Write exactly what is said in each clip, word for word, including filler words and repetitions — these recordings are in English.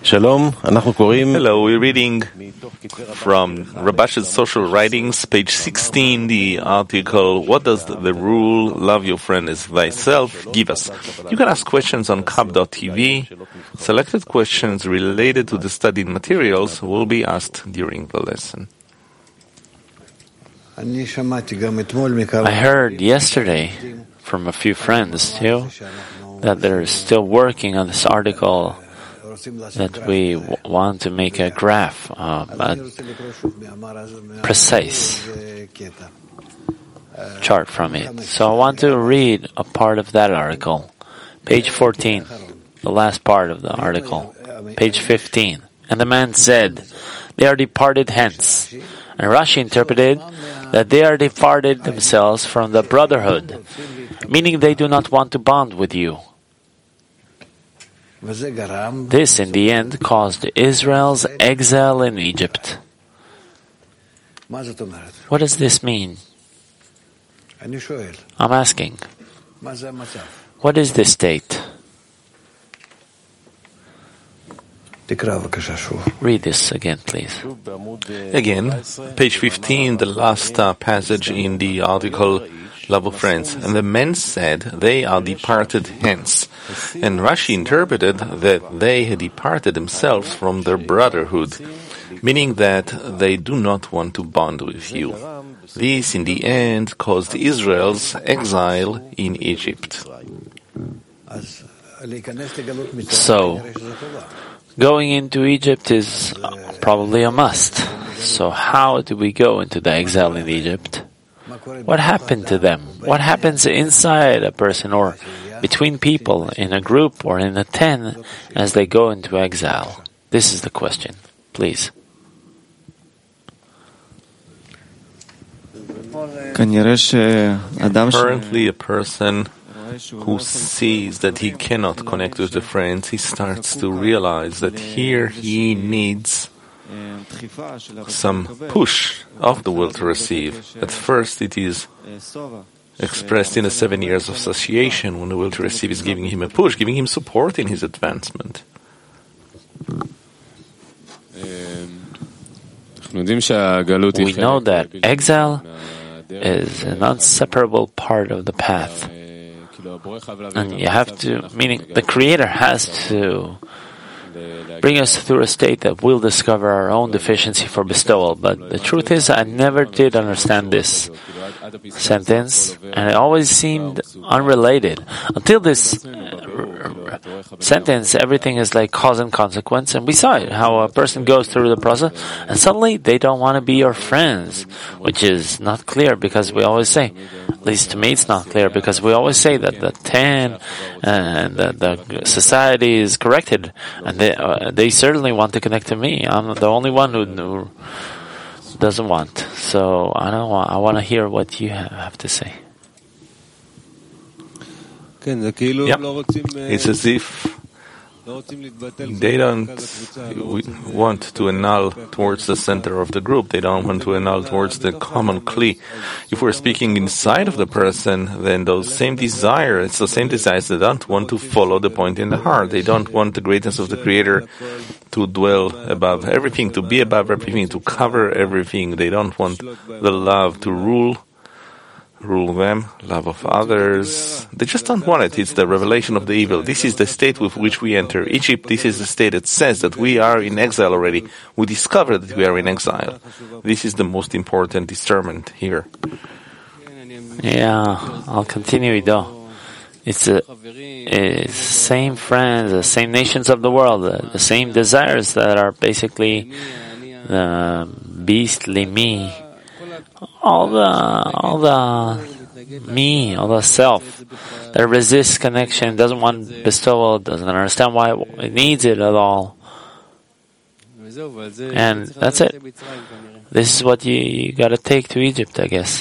Hello, we're reading from Rabash's Social Writings, page sixteen, the article, What does the rule, love your friend as thyself, give us? You can ask questions on kab dot t v. Selected questions related to the studied materials will be asked during the lesson. I heard yesterday from a few friends too that they're still working on this article, that we w- want to make a graph, uh, a precise chart from it. So I want to read a part of that article, page fourteen, the last part of the article, page fifteen. And the man said, "They are departed hence." And Rashi interpreted that they are departed themselves from the brotherhood, meaning they do not want to bond with you. This, in the end, caused Israel's exile in Egypt. What does this mean? I'm asking. What is this state? Read this again, please. Again, page fifteen, the last uh, passage in the article, Love of Friends. And the men said, they are departed hence. And Rashi interpreted that they had departed themselves from their brotherhood, meaning that they do not want to bond with you. This, in the end, caused Israel's exile in Egypt. So, going into Egypt is probably a must. So how do we go into the exile in Egypt? What happened to them? What happens inside a person or between people in a group or in a ten as they go into exile? This is the question. Please. Currently, a person who sees that he cannot connect with the friends, he starts to realize that here he needs some push of the will to receive. At first it is expressed in the seven years of association, when the will to receive is giving him a push, giving him support in his advancement. We know that exile is an inseparable part of the path. And you have to, meaning the Creator has to bring us through a state that we'll discover our own deficiency for bestowal. But the truth is, I never did understand this sentence, and it always seemed unrelated. Until this uh, sentence, everything is like cause and consequence, and we saw it, how a person goes through the process, and suddenly they don't want to be your friends, which is not clear, because we always say, at least to me it's not clear, because we always say that the ten and the, the society is corrected, and they, uh, they certainly want to connect to me. I'm the only one who, who doesn't want. So I don't want, I want to hear what you have to say. Yeah. It's as if they don't want to annul towards the center of the group. They don't want to annul towards the common kli. If we're speaking inside of the person, then those same desires, it's the same desires. They don't want to follow the point in the heart. They don't want the greatness of the Creator to dwell above everything, to be above everything, to cover everything. They don't want the love to rule rule them, love of others. They just don't want it. It's the revelation of the evil. This is the state with which we enter Egypt. This is the state that says that we are in exile already. We discover that we are in exile. This is the most important discernment here. Yeah, I'll continue, Ido. It's the it's same friends, the same nations of the world, the, the same desires that are basically the beastly me. All the, all the me, all the self that resists connection, doesn't want bestowal, doesn't understand why it needs it at all. And that's it. This is what you, you gotta take to Egypt, I guess.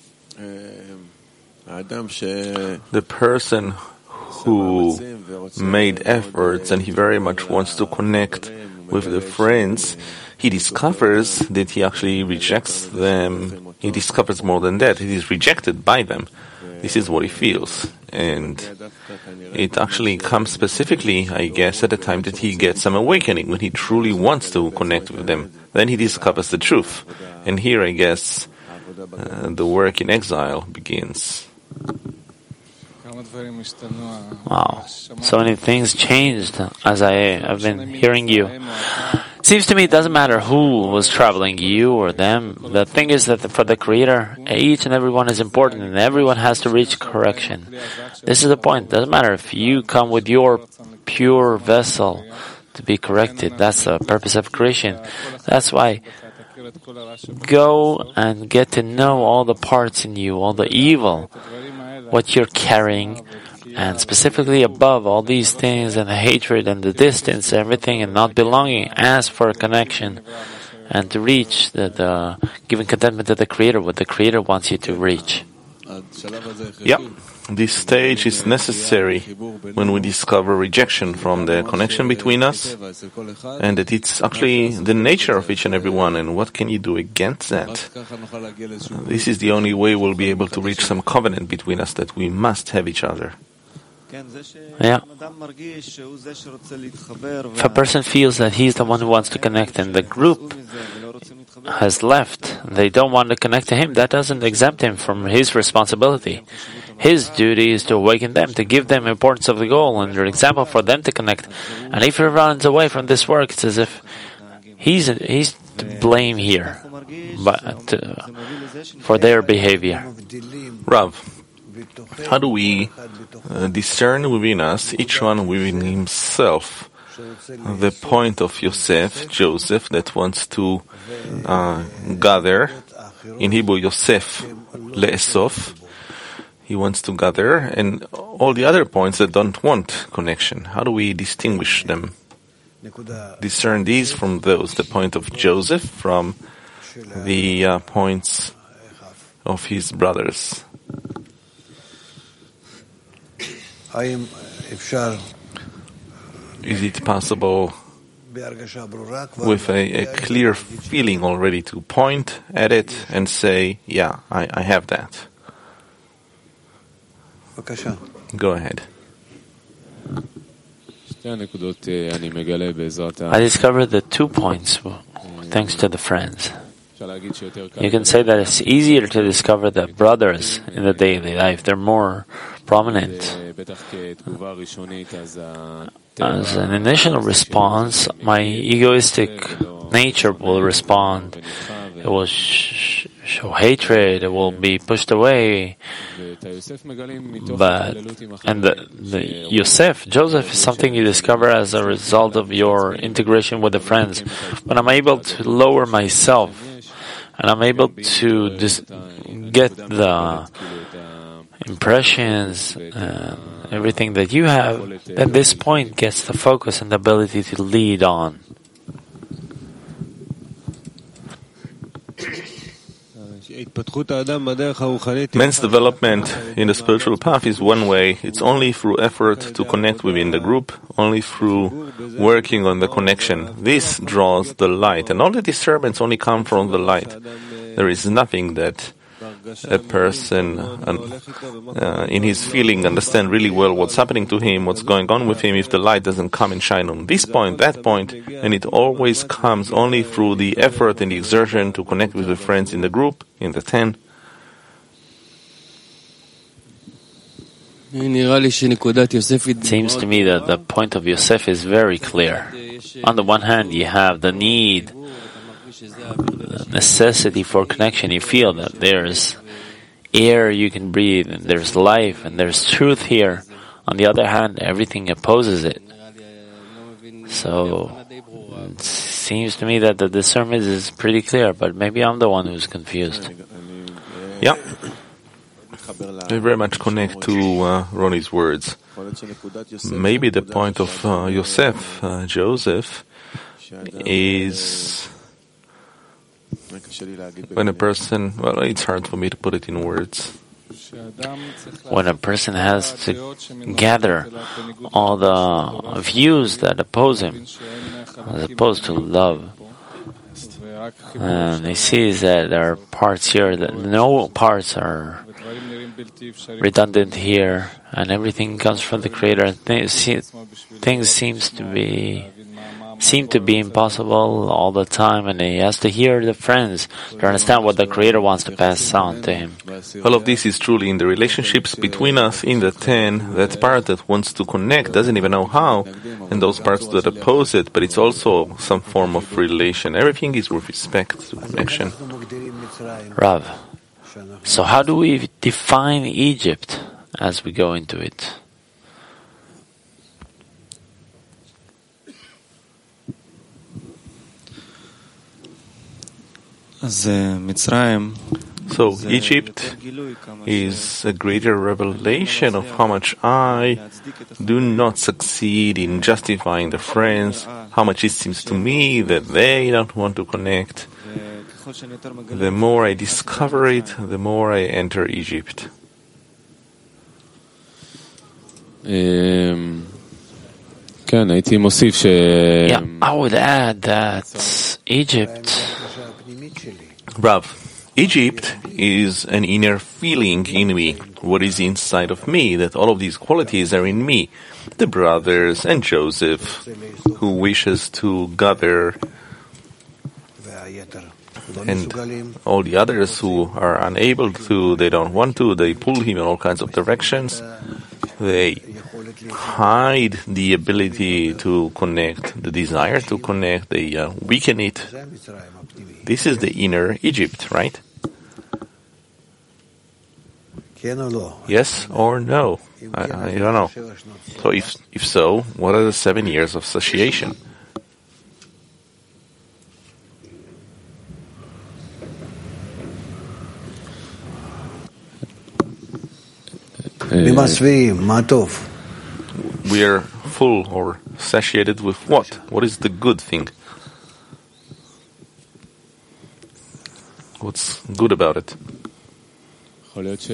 The person who made efforts and he very much wants to connect with the friends, he discovers that he actually rejects them. He discovers more than that. He is rejected by them. This is what he feels. And it actually comes specifically, I guess, at the time that he gets some awakening, when he truly wants to connect with them. Then he discovers the truth. And here, I guess, uh, the work in exile begins. Wow. So many things changed as I have been hearing you. Seems to me it doesn't matter who was traveling, you or them. The thing is that for the Creator, each and every one is important, and everyone has to reach correction. This is the point. It doesn't matter if you come with your pure vessel to be corrected. That's the purpose of creation. That's why go and get to know all the parts in you, all the evil, what you're carrying, and specifically above all these things and the hatred and the distance, everything and not belonging, ask for a connection and to reach the, the giving contentment to the Creator, what the Creator wants you to reach. Yeah, this stage is necessary when we discover rejection from the connection between us, and that it's actually the nature of each and every one, and what can you do against that? This is the only way we'll be able to reach some covenant between us, that we must have each other. Yeah. If a person feels that he's the one who wants to connect and the group has left, they don't want to connect to him, that doesn't exempt him from his responsibility. His duty is to awaken them, to give them importance of the goal and an example for them to connect. And if he runs away from this work, it's as if he's he's to blame here but, uh, for their behavior. Rav, how do we uh, discern within us, each one within himself, the point of Yosef, Joseph, that wants to uh, gather? In Hebrew, Yosef, le'esof, he wants to gather, and all the other points that don't want connection. How do we distinguish them? Discern these from those, the point of Joseph from the uh, points of his brothers. Is it possible with a, a clear feeling already to point at it and say, yeah, I, I have that? Go ahead. I discovered the two points thanks to the friends. You can say that it's easier to discover the brothers in the daily life. They're more prominent. As an initial response, my egoistic nature will respond. It will sh- show hatred. It will be pushed away. But and the, the Yosef, Joseph, is something you discover as a result of your integration with the friends. When I'm able to lower myself, and I'm able to dis- get the impressions and everything that you have, then this point gets the focus and the ability to lead on. Man's development in the spiritual path is one way. It's only through effort to connect within the group, only through working on the connection. This draws the light, and all the disturbance only come from the light. There is nothing that a person uh, in his feeling understand really well what's happening to him, what's going on with him, if the light doesn't come and shine on this point, that point, and it always comes only through the effort and the exertion to connect with the friends in the group, in the ten. It seems to me that the point of Yosef is very clear. On the one hand, you have the need, the necessity for connection. You feel that there's air you can breathe, and there's life, and there's truth here. On the other hand, everything opposes it. So it seems to me that the discernment is pretty clear, but maybe I'm the one who's confused. Yeah. I very much connect to uh, Ronnie's words. Maybe the point of uh, Yosef, uh, Joseph, is when a person, well, it's hard for me to put it in words. When a person has to gather all the views that oppose him, as opposed to love, And he sees that there are parts here that no parts are redundant here, and everything comes from the Creator. Things, things seems to be seem to be impossible all the time, and he has to hear the friends to understand what the Creator wants to pass on to him. All of this is truly in the relationships between us in the ten. That part that wants to connect doesn't even know how, and those parts that oppose it, but it's also some form of relation. Everything is with respect to connection. Rav, so how do we define Egypt as we go into it? So Egypt is a greater revelation of how much I do not succeed in justifying the friends, how much it seems to me that they don't want to connect. The more I discover it, the more I enter Egypt. Yeah, I would add that Egypt Rav, Egypt is an inner feeling in me, what is inside of me, that all of these qualities are in me. The brothers and Joseph, who wishes to gather, and all the others who are unable to, they don't want to, they pull him in all kinds of directions. They hide the ability to connect, the desire to connect, they uh, weaken it. This is the inner Egypt, right? Yes or no? I, I don't know. So if if so, what are the seven years of satiation? We are full or satiated with what? What is the good thing? What's good about it? It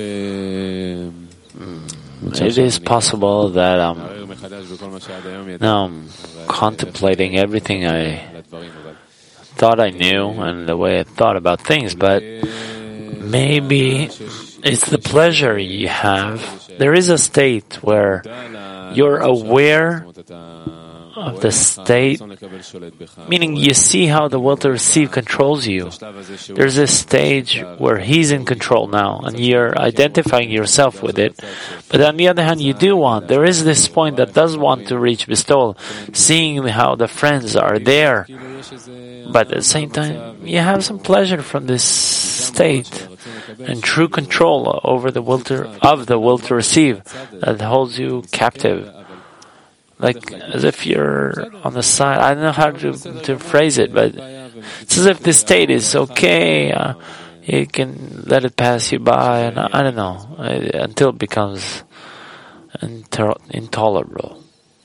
is possible that um, now I'm contemplating everything I thought I knew and the way I thought about things, but maybe it's the pleasure you have. There is a state where you're aware of the state, meaning you see how the will to receive controls you. There's a stage where he's in control now, and you're identifying yourself with it. But on the other hand, you do want, there is this point that does want to reach bestowal, seeing how the friends are there. But at the same time, you have some pleasure from this state and true control over the will to, of the will to receive that holds you captive. Like, as if you're on the side. I don't know how to, to phrase it, but it's as if this state is okay. Uh, you can let it pass you by, and I don't know, until it becomes inter- intolerable.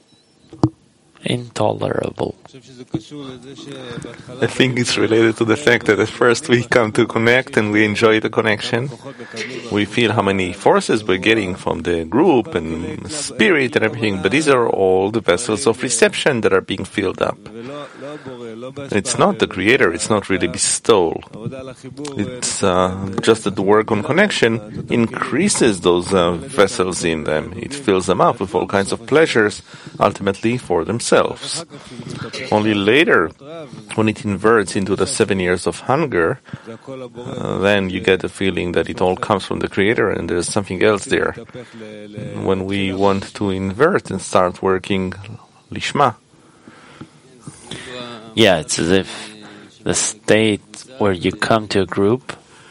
Intolerable. I think it's related to the fact that at first we come to connect and we enjoy the connection. We feel how many forces we're getting from the group and spirit and everything, but these are all the vessels of reception that are being filled up. It's not the Creator, it's not really bestowal. It's uh, just that the work on connection increases those uh, vessels in them. It fills them up with all kinds of pleasures, ultimately for themselves. Only later, when it inverts into the seven years of hunger, uh, then you get the feeling that it all comes from the Creator and there's something else there. When we want to invert and start working lishma. Yeah, it's as if the state where you come to a group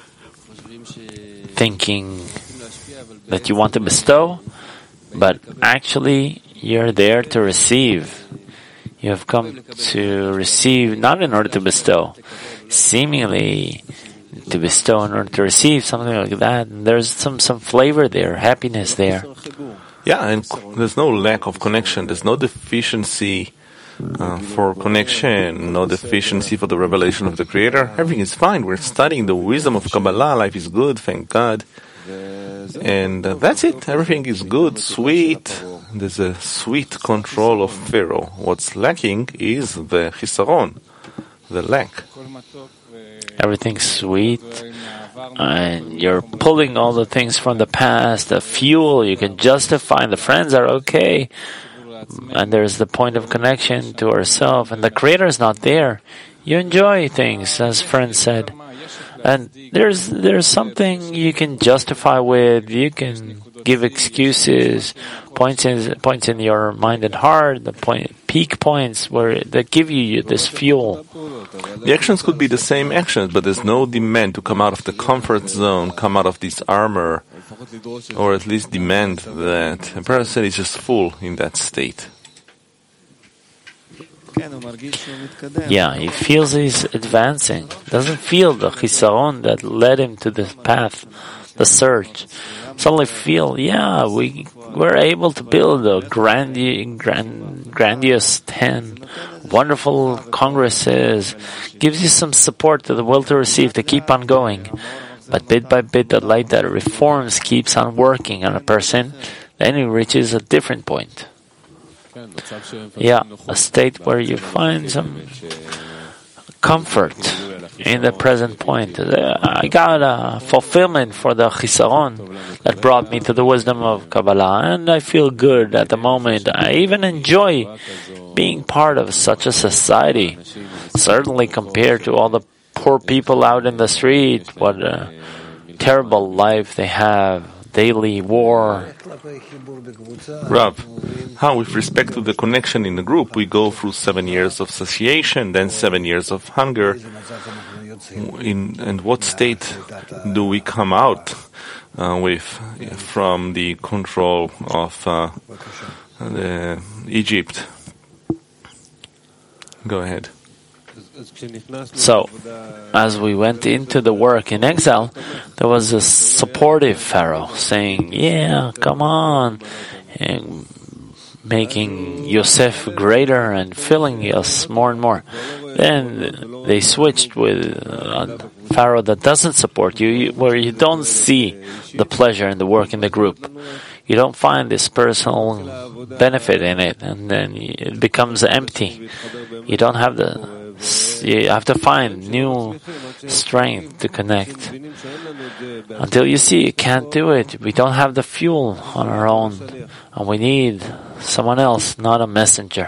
thinking that you want to bestow, but actually you're there to receive. You have come to receive, not in order to bestow. Seemingly, to bestow in order to receive, something like that. And there's some, some flavor there, happiness there. Yeah, and there's no lack of connection. There's no deficiency uh, for connection, no deficiency for the revelation of the Creator. Everything is fine. We're studying the wisdom of Kabbalah. Life is good, thank God. And uh, that's it. Everything is good, sweet. There's a sweet control of Pharaoh. What's lacking is the chisaron, the lack. Everything's sweet, and you're pulling all the things from the past, the fuel you can justify, and the friends are okay, and there's the point of connection to ourselves, and the Creator is not there. You enjoy things, as friends said. And there's there's something you can justify with, you can give excuses, points in points in your mind and heart, the point peak points where that give you this fuel. The actions could be the same actions, but there's no demand to come out of the comfort zone, come out of this armor, or at least demand that a person is just full in that state. Yeah, he feels he's advancing. Doesn't feel the chisaron that led him to the path, the search. Suddenly feel, yeah, we were able to build a grandi- grand, grandiose ten, wonderful congresses. Gives you some support to the will to receive, to keep on going. But bit by bit, the light that reforms keeps on working on a person. Then he reaches a different point. Yeah, a state where you find some comfort in the present point. I got a fulfillment for the chisaron that brought me to the wisdom of Kabbalah, and I feel good at the moment. I even enjoy being part of such a society. Certainly compared to all the poor people out in the street, what a terrible life they have. Daily war. Rav, how with respect to the connection in the group, we go through seven years of satiation, then seven years of hunger. In and what state do we come out uh, with from the control of uh, the Egypt? Go ahead. So, as we went into the work in exile, there was a supportive Pharaoh saying, yeah, come on, and making Yosef greater and filling us more and more. Then they switched with a Pharaoh that doesn't support you, where you don't see the pleasure in the work in the group. You don't find this personal benefit in it, and then it becomes empty. You don't have the You have to find new strength to connect. Until you see you can't do it, we don't have the fuel on our own, and we need someone else, not a messenger.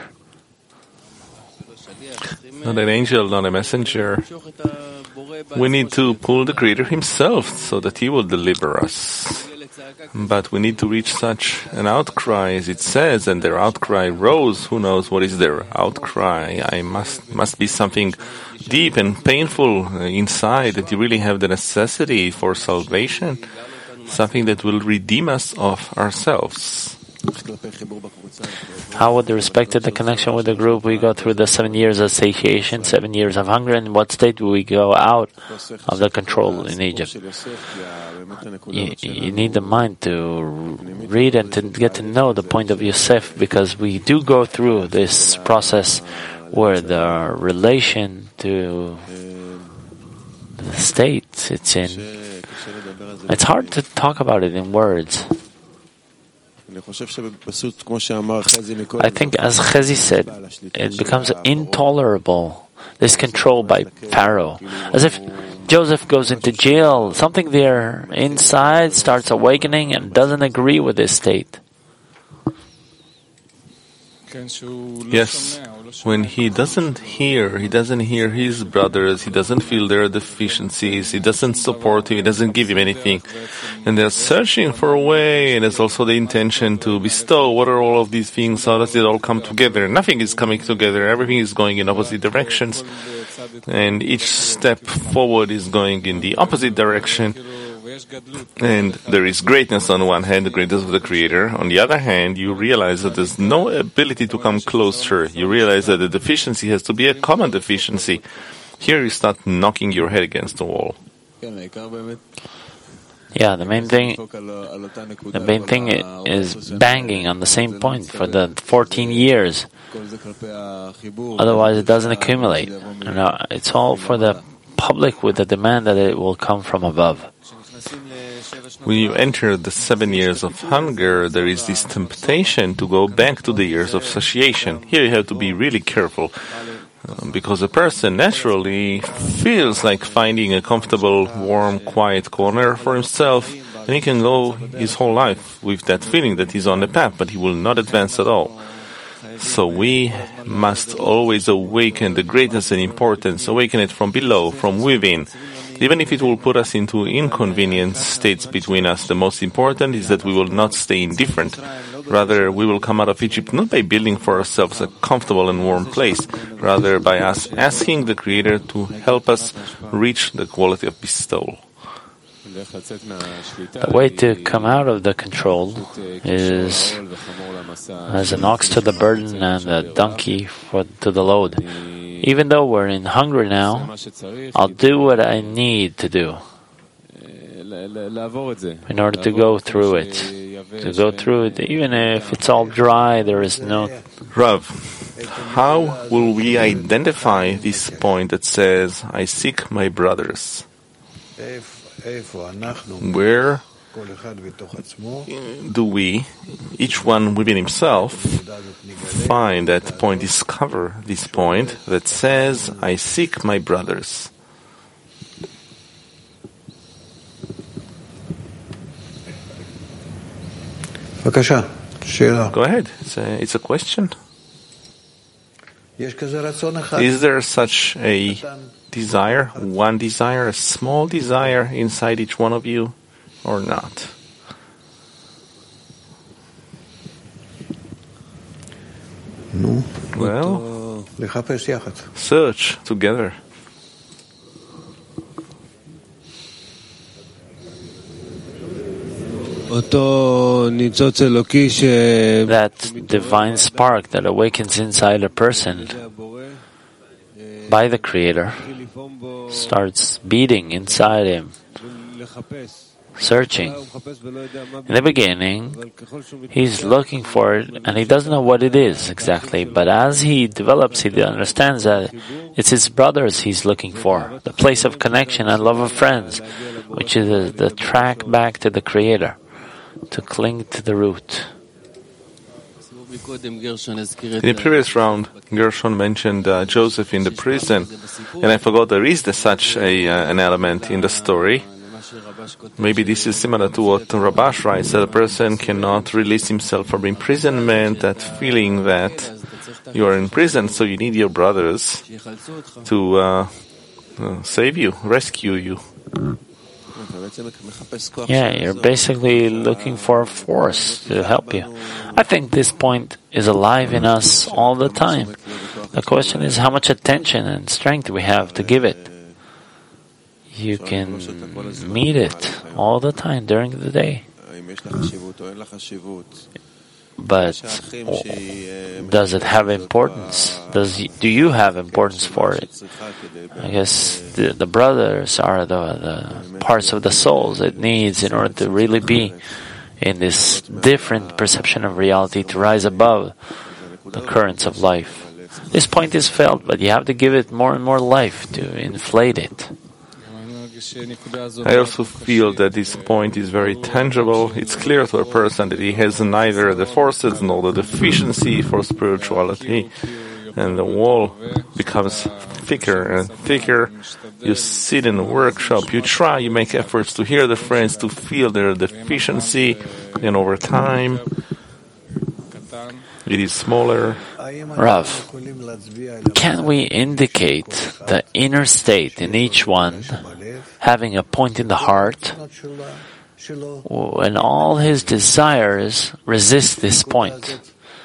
Not an angel, not a messenger. We need to pull the Creator Himself so that He will deliver us. But we need to reach such an outcry, as it says, and their outcry rose. Who knows what is their outcry? I must must be something deep and painful inside, that you really have the necessity for salvation, something that will redeem us of ourselves. How with respect to the connection with the group, we go through the seven years of satiation, seven years of hunger, and in what state do we go out of the control in Egypt? You, you need the mind to read and to get to know the point of Yosef, because we do go through this process where the relation to the state it's in, it's hard to talk about it in words. I think, as Chezi said, it becomes intolerable, this control by Pharaoh. As if Joseph goes into jail, something there inside starts awakening and doesn't agree with this state. Yes, when he doesn't hear, he doesn't hear his brothers, he doesn't feel their deficiencies, he doesn't support him, he doesn't give him anything. And they're searching for a way, and there's also the intention to bestow. What are all of these things? How does it all come together? Nothing is coming together, everything is going in opposite directions. And each step forward is going in the opposite direction. And there is greatness on one hand, the greatness of the Creator. On the other hand, you realize that there's no ability to come closer. You realize that the deficiency has to be a common deficiency. Here you start knocking your head against the wall. Yeah, the main thing, the main thing is banging on the same point for the fourteen years. Otherwise, it doesn't accumulate. You know, it's all for the public with the demand that it will come from above. When you enter the seven years of hunger, there is this temptation to go back to the years of satiation. Here you have to be really careful, uh, because a person naturally feels like finding a comfortable, warm, quiet corner for himself, and he can go his whole life with that feeling that he's on the path, but he will not advance at all. So we must always awaken the greatness and importance, awaken it from below, from within. Even if it will put us into inconvenient states between us, the most important is that we will not stay indifferent. Rather, we will come out of Egypt not by building for ourselves a comfortable and warm place, rather by us asking the Creator to help us reach the quality of bestowal. The way to come out of the control is as an ox to the burden and a donkey for, to the load. Even though we're in hunger now, I'll do what I need to do in order to go through it. To go through it, even if it's all dry, there is no... Rav, how will we identify this point that says, I seek my brothers? Where do we, each one within himself, find that point, discover this point that says, I seek my brothers? Go ahead. It's a, it's a question. Is there such a desire, one desire, a small desire inside each one of you, or not? Well, search together. That divine spark that awakens inside a person by the Creator starts beating inside him, searching. In the beginning, he's looking for it, and he doesn't know what it is exactly. But as he develops, he understands that it's his brothers he's looking for, the place of connection and love of friends, which is the, the track back to the Creator, to cling to the root. In the previous round, Gershon mentioned uh, Joseph in the prison, and I forgot there is the, such a, uh, an element in the story. Maybe this is similar to what Rabash writes, that a person cannot release himself from imprisonment, that feeling that you are in prison, so you need your brothers to uh, uh, save you, rescue you. Yeah, you're basically looking for a force to help you. I think this point is alive in us all the time. The question is how much attention and strength we have to give it. You can meet it all the time during the day. But does it have importance? Does do you have importance for it? I guess the, the brothers are the, the parts of the souls it needs in order to really be in this different perception of reality, to rise above the currents of life. This point is felt, but you have to give it more and more life to inflate it. I also feel that this point is very tangible. It's clear to a person that he has neither the forces nor the deficiency for spirituality, and the wall becomes thicker and thicker. You sit in a workshop, you try, you make efforts to hear the friends, to feel their deficiency, and over time it is smaller. Rav, can we indicate the inner state in each one having a point in the heart when all his desires resist this point?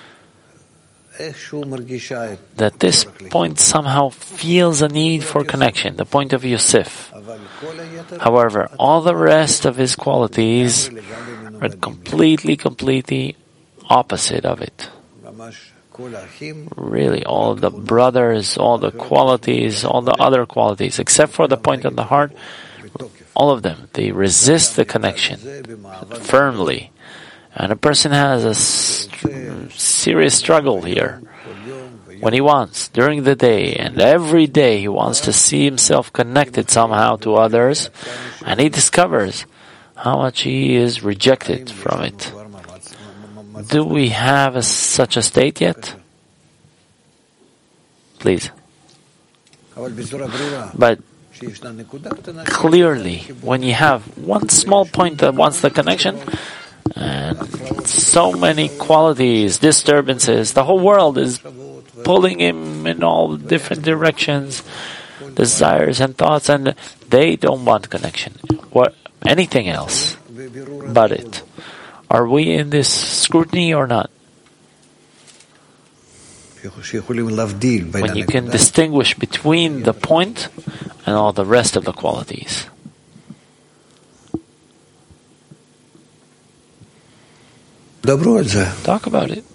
That this point somehow feels a need for connection, the point of Yosef. However, all the rest of his qualities are completely, completely opposite of it. Really, all the brothers, all the qualities, all the other qualities, except for the point of the heart, all of them, they resist the connection firmly. And a person has a st- serious struggle here. When he wants, during the day and every day, he wants to see himself connected somehow to others, and he discovers, how much he is rejected from it. Do we have a, such a state yet? Please. But clearly, when you have one small point that wants the connection, and so many qualities, disturbances, the whole world is pulling him in all different directions, desires and thoughts, and they don't want connection. What, anything else but it. Are we in this scrutiny or not? When you can distinguish between the point and all the rest of the qualities. Talk about it.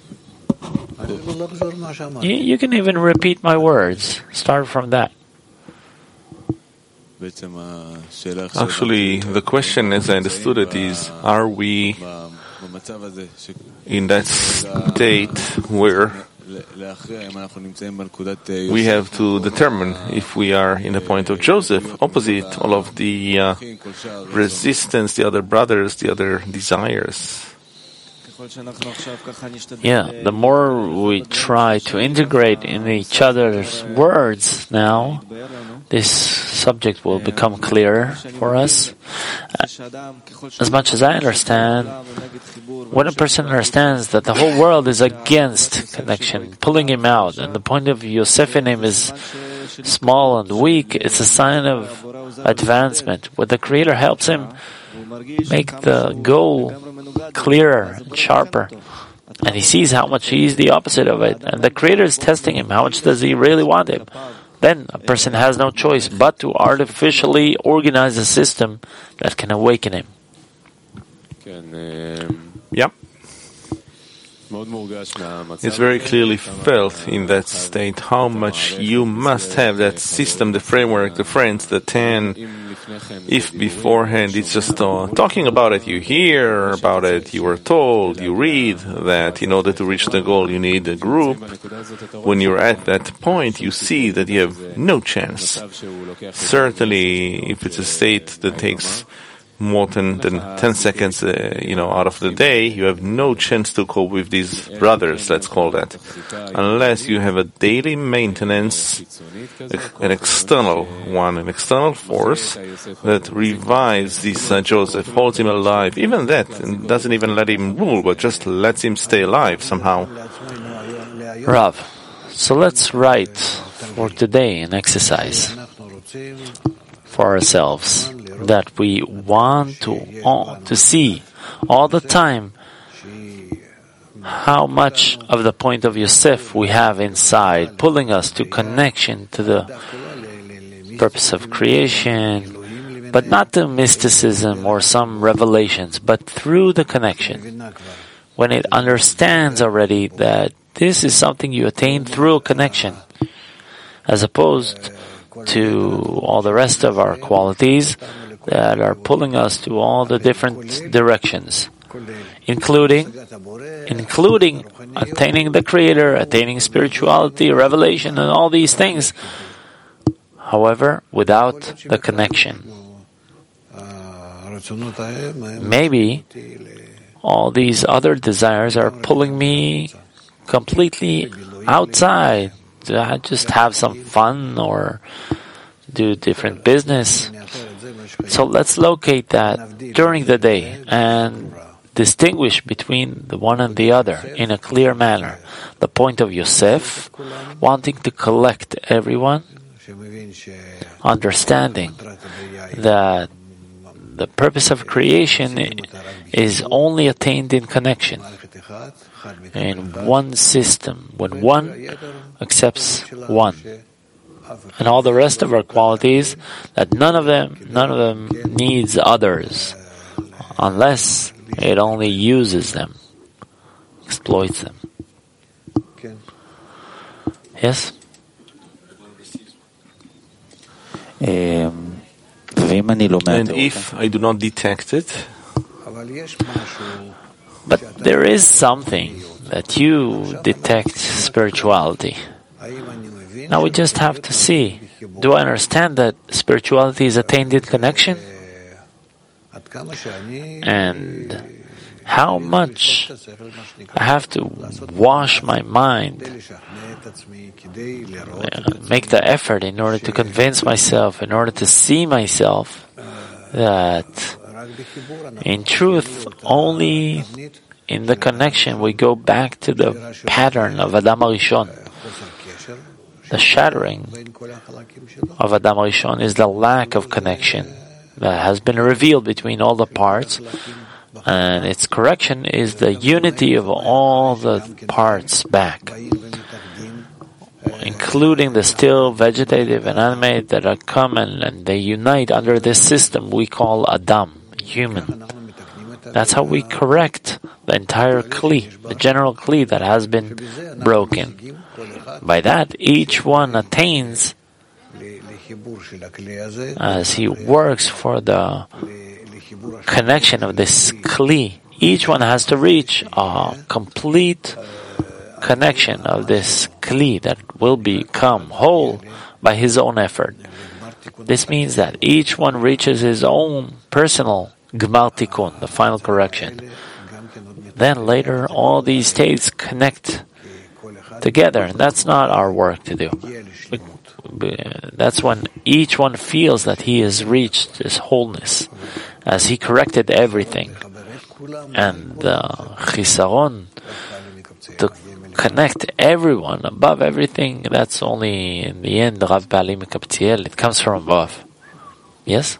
You, you can even repeat my words. Start from that. Actually, the question, as I understood it, is, are we in that state where we have to determine if we are in the point of Joseph, opposite all of the uh, resistance, the other brothers, the other desires? Yeah, the more we try to integrate in each other's words now, this subject will become clearer for us. As much as I understand, when a person understands that the whole world is against connection, pulling him out, and the point of Yosefinim is small and weak, it's a sign of advancement. Where the Creator helps him make the goal clearer and sharper, and he sees how much he is the opposite of it, and the Creator is testing him. How much does he really want him? Then a person has no choice but to artificially organize a system that can awaken him. Yep. It's very clearly felt in that state how much you must have that system, the framework, the friends, the ten. If beforehand it's just uh, talking about it, you hear about it, you are told, you read that in order to reach the goal you need a group. When you're at that point, you see that you have no chance. Certainly, if it's a state that takes more than, than ten seconds, uh, you know, out of the day, you have no chance to cope with these brothers, let's call that. Unless you have a daily maintenance, an external one, an external force that revives this uh, Joseph, holds him alive. Even that, and doesn't even let him rule, but just lets him stay alive somehow. Rav, so let's write for today an exercise for ourselves that we want to all, to see all the time how much of the point of Yosef we have inside, pulling us to connection to the purpose of creation, but not to mysticism or some revelations, but through the connection. When it understands already that this is something you attain through a connection, as opposed to all the rest of our qualities that are pulling us to all the different directions, including including attaining the Creator, attaining spirituality, revelation, and all these things. However, without the connection. Maybe all these other desires are pulling me completely outside to just have some fun or do different business. So let's locate that during the day and distinguish between the one and the other in a clear manner. The point of Yosef, wanting to collect everyone, understanding that the purpose of creation is only attained in connection, in one system, when one accepts one. And all the rest of our qualities, that none of them, none of them needs others, unless it only uses them, exploits them. Yes? Um, and if I do not detect it, but there is something that you detect spirituality. Now we just have to see, do I understand that spirituality is attained in connection? and how much I have to wash my mind, make the effort in order to convince myself, in order to see myself that in truth, only in the connection we go back to the pattern of Adam HaRishon. The shattering of Adam HaRishon is the lack of connection that has been revealed between all the parts, and its correction is the unity of all the parts back, including the still vegetative and animate that are common, and they unite under this system we call Adam, human. That's how we correct the entire Kli, the general Kli that has been broken. By that, each one attains, as he works for the connection of this Kli, each one has to reach a complete connection of this Kli that will become whole by his own effort. This means that each one reaches his own personal Gmar Tikkun, the final correction. Then later, all these states connect together, and that's not our work to do. That's when each one feels that he has reached his wholeness, as he corrected everything. And the chisaron, to connect everyone above everything, that's only in the end Rav Ba'ali Mekabtziel. It comes from above. Yes?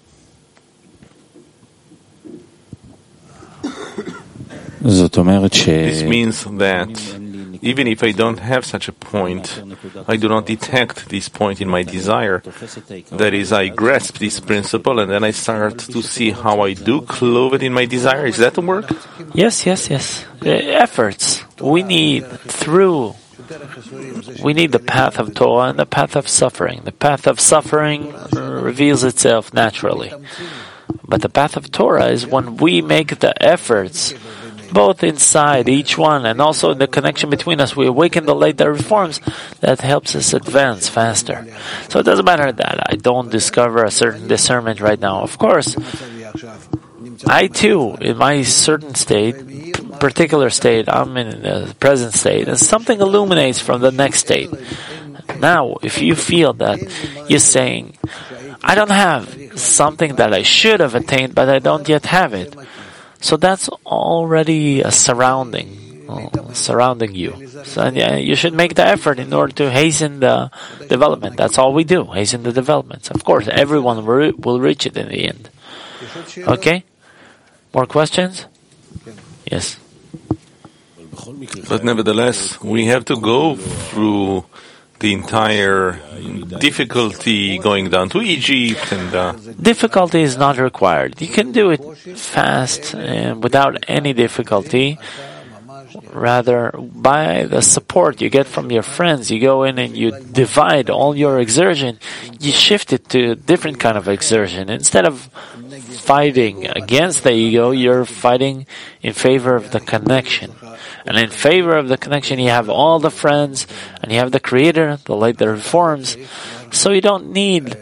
This means that even if I don't have such a point, I do not detect this point in my desire. That is, I grasp this principle and then I start to see how I do clothe it in my desire. Is that the work? Yes, yes, yes. The efforts we need through, we need the path of Torah and the path of suffering. The path of suffering reveals itself naturally. But the path of Torah is when we make the efforts both inside each one and also in the connection between us. We awaken the light that reforms, that helps us advance faster. So it doesn't matter that I don't discover a certain discernment right now. Of course, I too, in my certain state, particular state, I'm in the present state, and something illuminates from the next state. Now, if you feel that you're saying, I don't have something that I should have attained, but I don't yet have it, so that's already a surrounding, uh, surrounding you. So yeah, you should make the effort in order to hasten the development. That's all we do, hasten the developments. Of course, everyone will, will reach it in the end. Okay? More questions? Yes. But nevertheless, we have to go through the entire difficulty going down to Egypt and uh... difficulty is not required. You can do it fast and without any difficulty. Rather, by the support you get from your friends, you go in and you divide all your exertion. You shift it to a different kind of exertion. Instead of fighting against the ego, you're fighting in favor of the connection. And in favor of the connection, you have all the friends, and you have the Creator, the light that reforms. So you don't need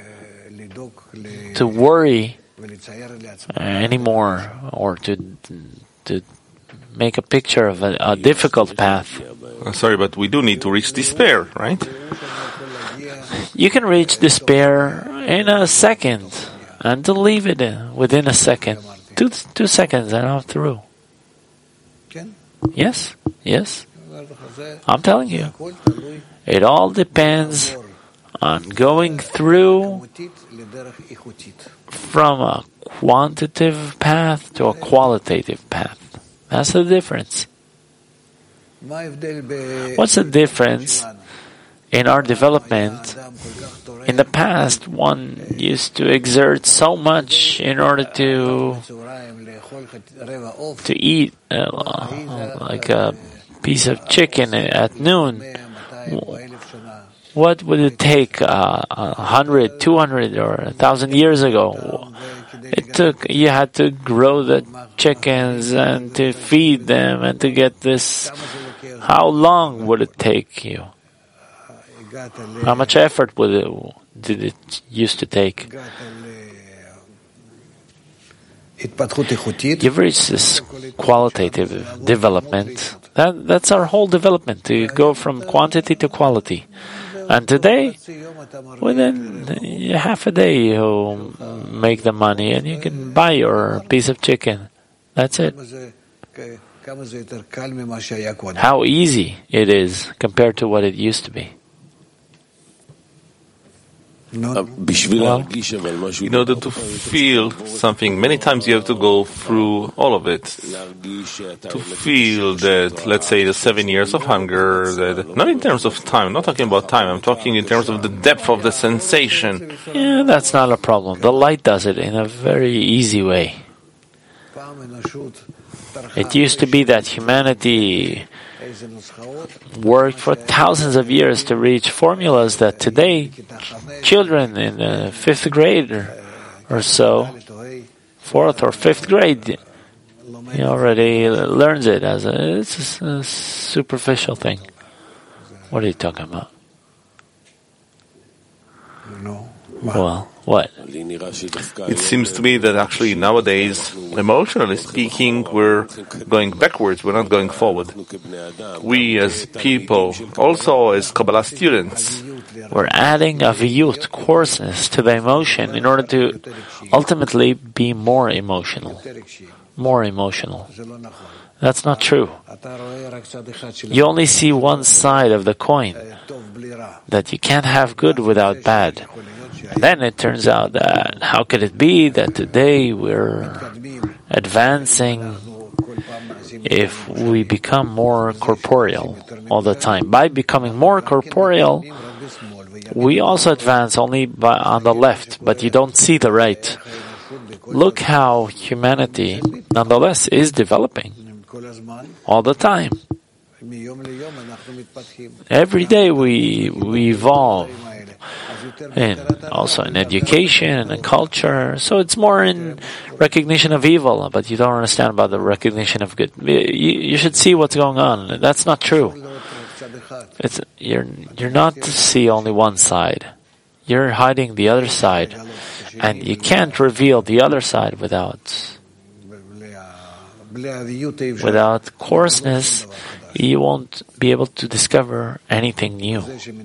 to worry uh, anymore, or to to make a picture of a, a difficult path. Uh, sorry, but we do need to reach despair, right? You can reach despair in a second, and to leave it within a second. Two, two seconds, and I'm through. Yes, yes. I'm telling you. It all depends on going through from a quantitative path to a qualitative path. That's the difference. What's the difference in our development? In the past, one used to exert so much in order to to eat uh, like a piece of chicken at noon. What would it take uh, a hundred, two hundred, or a thousand years ago? It took, you had to grow the chickens and to feed them and to get this. How long would it take you? How much effort would it, did it used to take? You've reached this qualitative development. That, that's our whole development, to go from quantity to quality. And today, within half a day, you make the money and you can buy your piece of chicken. That's it. How easy it is compared to what it used to be. Well, in order to feel something, many times you have to go through all of it. To feel that, let's say, the seven years of hunger, that, not in terms of time, I'm not talking about time, I'm talking in terms of the depth of the sensation. Yeah, that's not a problem. The light does it in a very easy way. It used to be that humanity worked for thousands of years to reach formulas that today children in the fifth grade or, or so, fourth or fifth grade, he already learns it as a, it's a, a superficial thing. What are you talking about? Well, what? It seems to me that actually nowadays, emotionally speaking, we're going backwards, we're not going forward. We as people, also as Kabbalah students, we're adding a viyut, coarseness, to the emotion in order to ultimately be more emotional. More emotional. That's not true. You only see one side of the coin, that you can't have good without bad. And then it turns out that how could it be that today we're advancing if we become more corporeal all the time? By becoming more corporeal, we also advance only by, on the left, but you don't see the right. Look how humanity, nonetheless, is developing all the time. Every day we we evolve, and also in education and culture. So it's more in recognition of evil, but you don't understand about the recognition of good. You, you should see what's going on. That's not true. It's you're you're not to see only one side. You're hiding the other side, and you can't reveal the other side without without coarseness. You won't be able to discover anything new.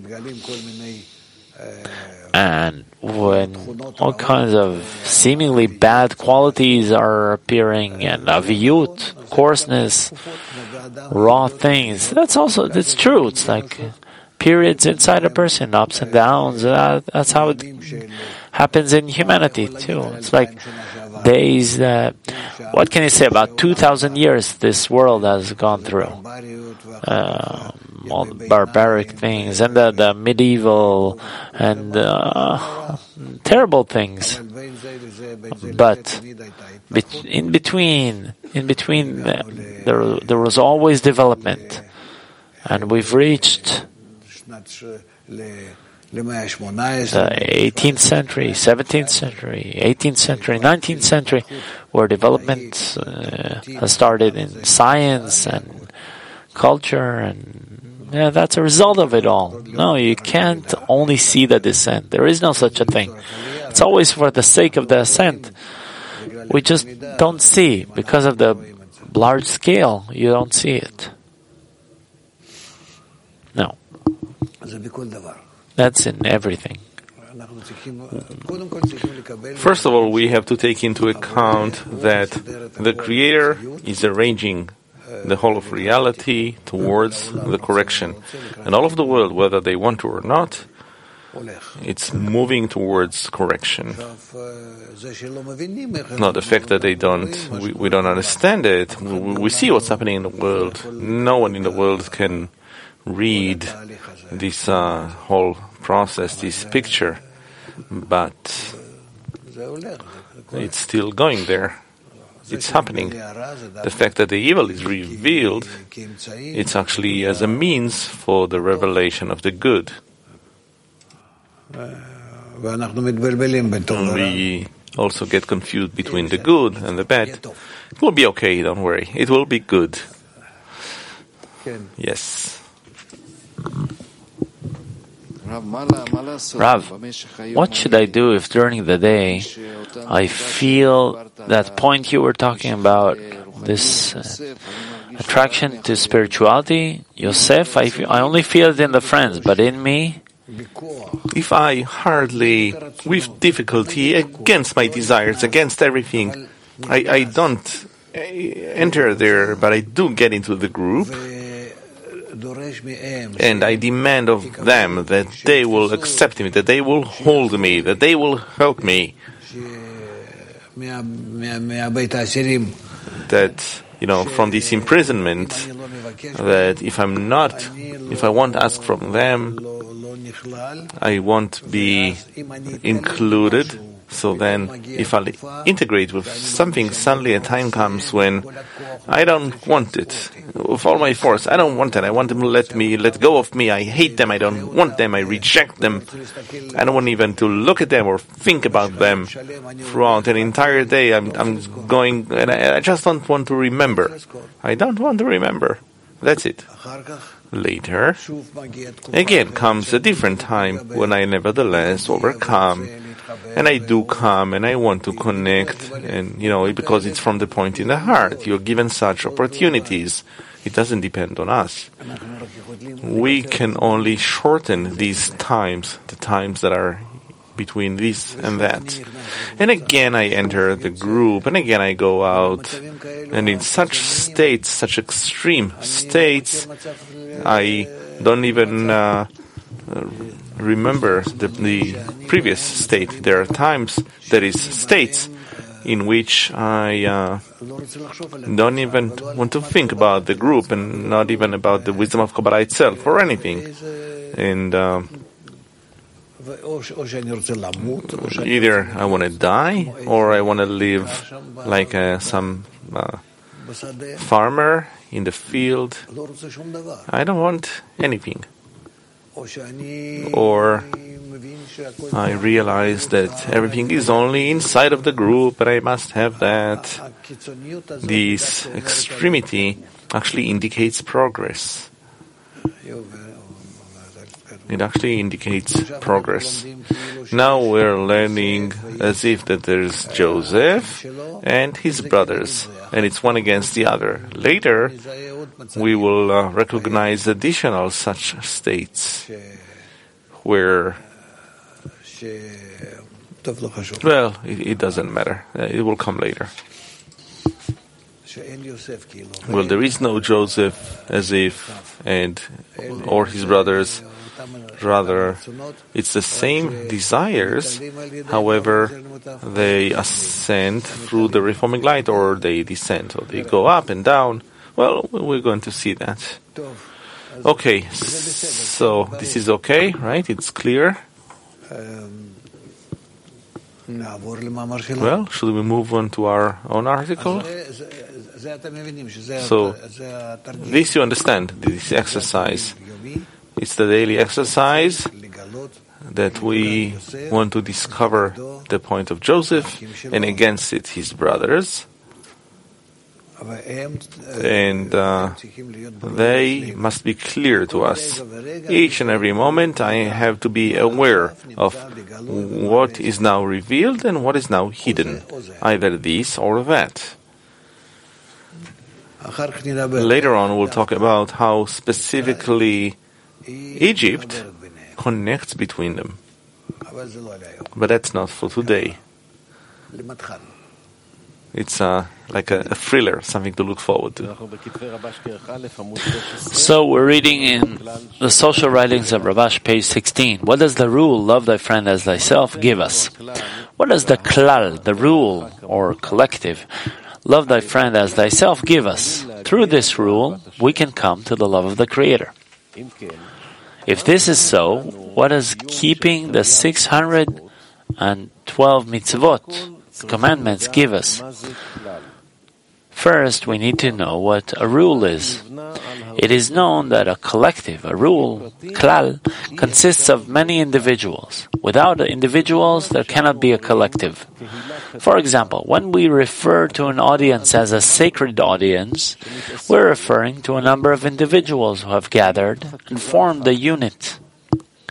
And when all kinds of seemingly bad qualities are appearing, and aviyut, coarseness, raw things, that's also, that's true. It's like periods inside a person, ups and downs. Uh, that's how it happens in humanity too. It's like days that, what can you say about two thousand years this world has gone through? Uh, all the barbaric things and the, the medieval and uh, terrible things. But in between, in between, uh, there there was always development, and we've reached the eighteenth century, seventeenth century, eighteenth century, nineteenth century, where development uh, has started in science and culture, and yeah, that's a result of it all. No, you can't only see the descent. There is no such a thing. It's always for the sake of the ascent. We just don't see, because of the large scale, you don't see it. No. That's in everything. First of all, we have to take into account that the Creator is arranging the whole of reality towards the correction. And all of the world, whether they want to or not, it's moving towards correction. Now, the fact that they don't, we, we don't understand it, we, we see what's happening in the world. No one in the world can read this uh, whole process, this picture, but it's still going there. It's happening. The fact that the evil is revealed, it's actually as a means for the revelation of the good. And we also get confused between the good and the bad. It will be okay, don't worry. It will be good. Yes. Rav, what should I do if during the day I feel that point you were talking about, this uh, attraction to spirituality? Yosef, I, feel, I only feel it in the friends, but in me? If I hardly, with difficulty, against my desires, against everything, I, I don't enter there, but I do get into the group, and I demand of them that they will accept me, that they will hold me, that they will help me, that, you know, from this imprisonment, that if I'm not, if I won't ask from them, I won't be included. So then, if I integrate with something, suddenly a time comes when I don't want it. With all my force, I don't want it. I want them to let me, let go of me. I hate them. I don't want them. I reject them. I don't want even to look at them or think about them throughout an entire day. I'm, I'm going, and I, I just don't want to remember. I don't want to remember. That's it. Later, again comes a different time when I nevertheless overcome, and I do come, and I want to connect, and, you know, because it's from the point in the heart. You're given such opportunities. It doesn't depend on us. We can only shorten these times, the times that are between this and that. And again I enter the group, and again I go out, and in such states, such extreme states, I don't even uh, remember the, the previous state. There are times, there is states in which I uh, don't even want to think about the group, and not even about the wisdom of Kabbalah itself or anything. And uh, either I want to die, or I want to live like uh, some uh, farmer in the field. I don't want anything. Or I realize that everything is only inside of the group, and I must have that. This extremity actually indicates progress. It actually indicates progress. Now we're learning as if that there's Joseph and his brothers, and it's one against the other. Later, we will uh, recognize additional such states where, well, it, it doesn't matter. Uh, it will come later. Well, there is no Joseph as if, and or his brothers. Rather, it's the same desires, however, they ascend through the reforming light, or they descend, or they go up and down. Well, we're going to see that. Okay, so this is okay, right? It's clear? Well, should we move on to our own article? So, this you understand, this exercise. It's the daily exercise that we want to discover the point of Joseph, and against it his brothers. And uh, they must be clear to us. Each and every moment I have to be aware of what is now revealed and what is now hidden, either this or that. Later on we'll talk about how specifically Egypt connects between them. But that's not for today. It's uh, like a, a thriller, something to look forward to. So we're reading in the social writings of Ravash, page sixteen. What does the rule, love thy friend as thyself, give us? What does the klal, the rule or collective, love thy friend as thyself, give us? Through this rule, we can come to the love of the Creator. If this is so, what does keeping the six hundred twelve mitzvot, commandments, give us? First, we need to know what a rule is. It is known that a collective, a rule, klal, consists of many individuals. Without individuals, there cannot be a collective. For example, when we refer to an audience as a sacred audience, we're referring to a number of individuals who have gathered and formed a unit.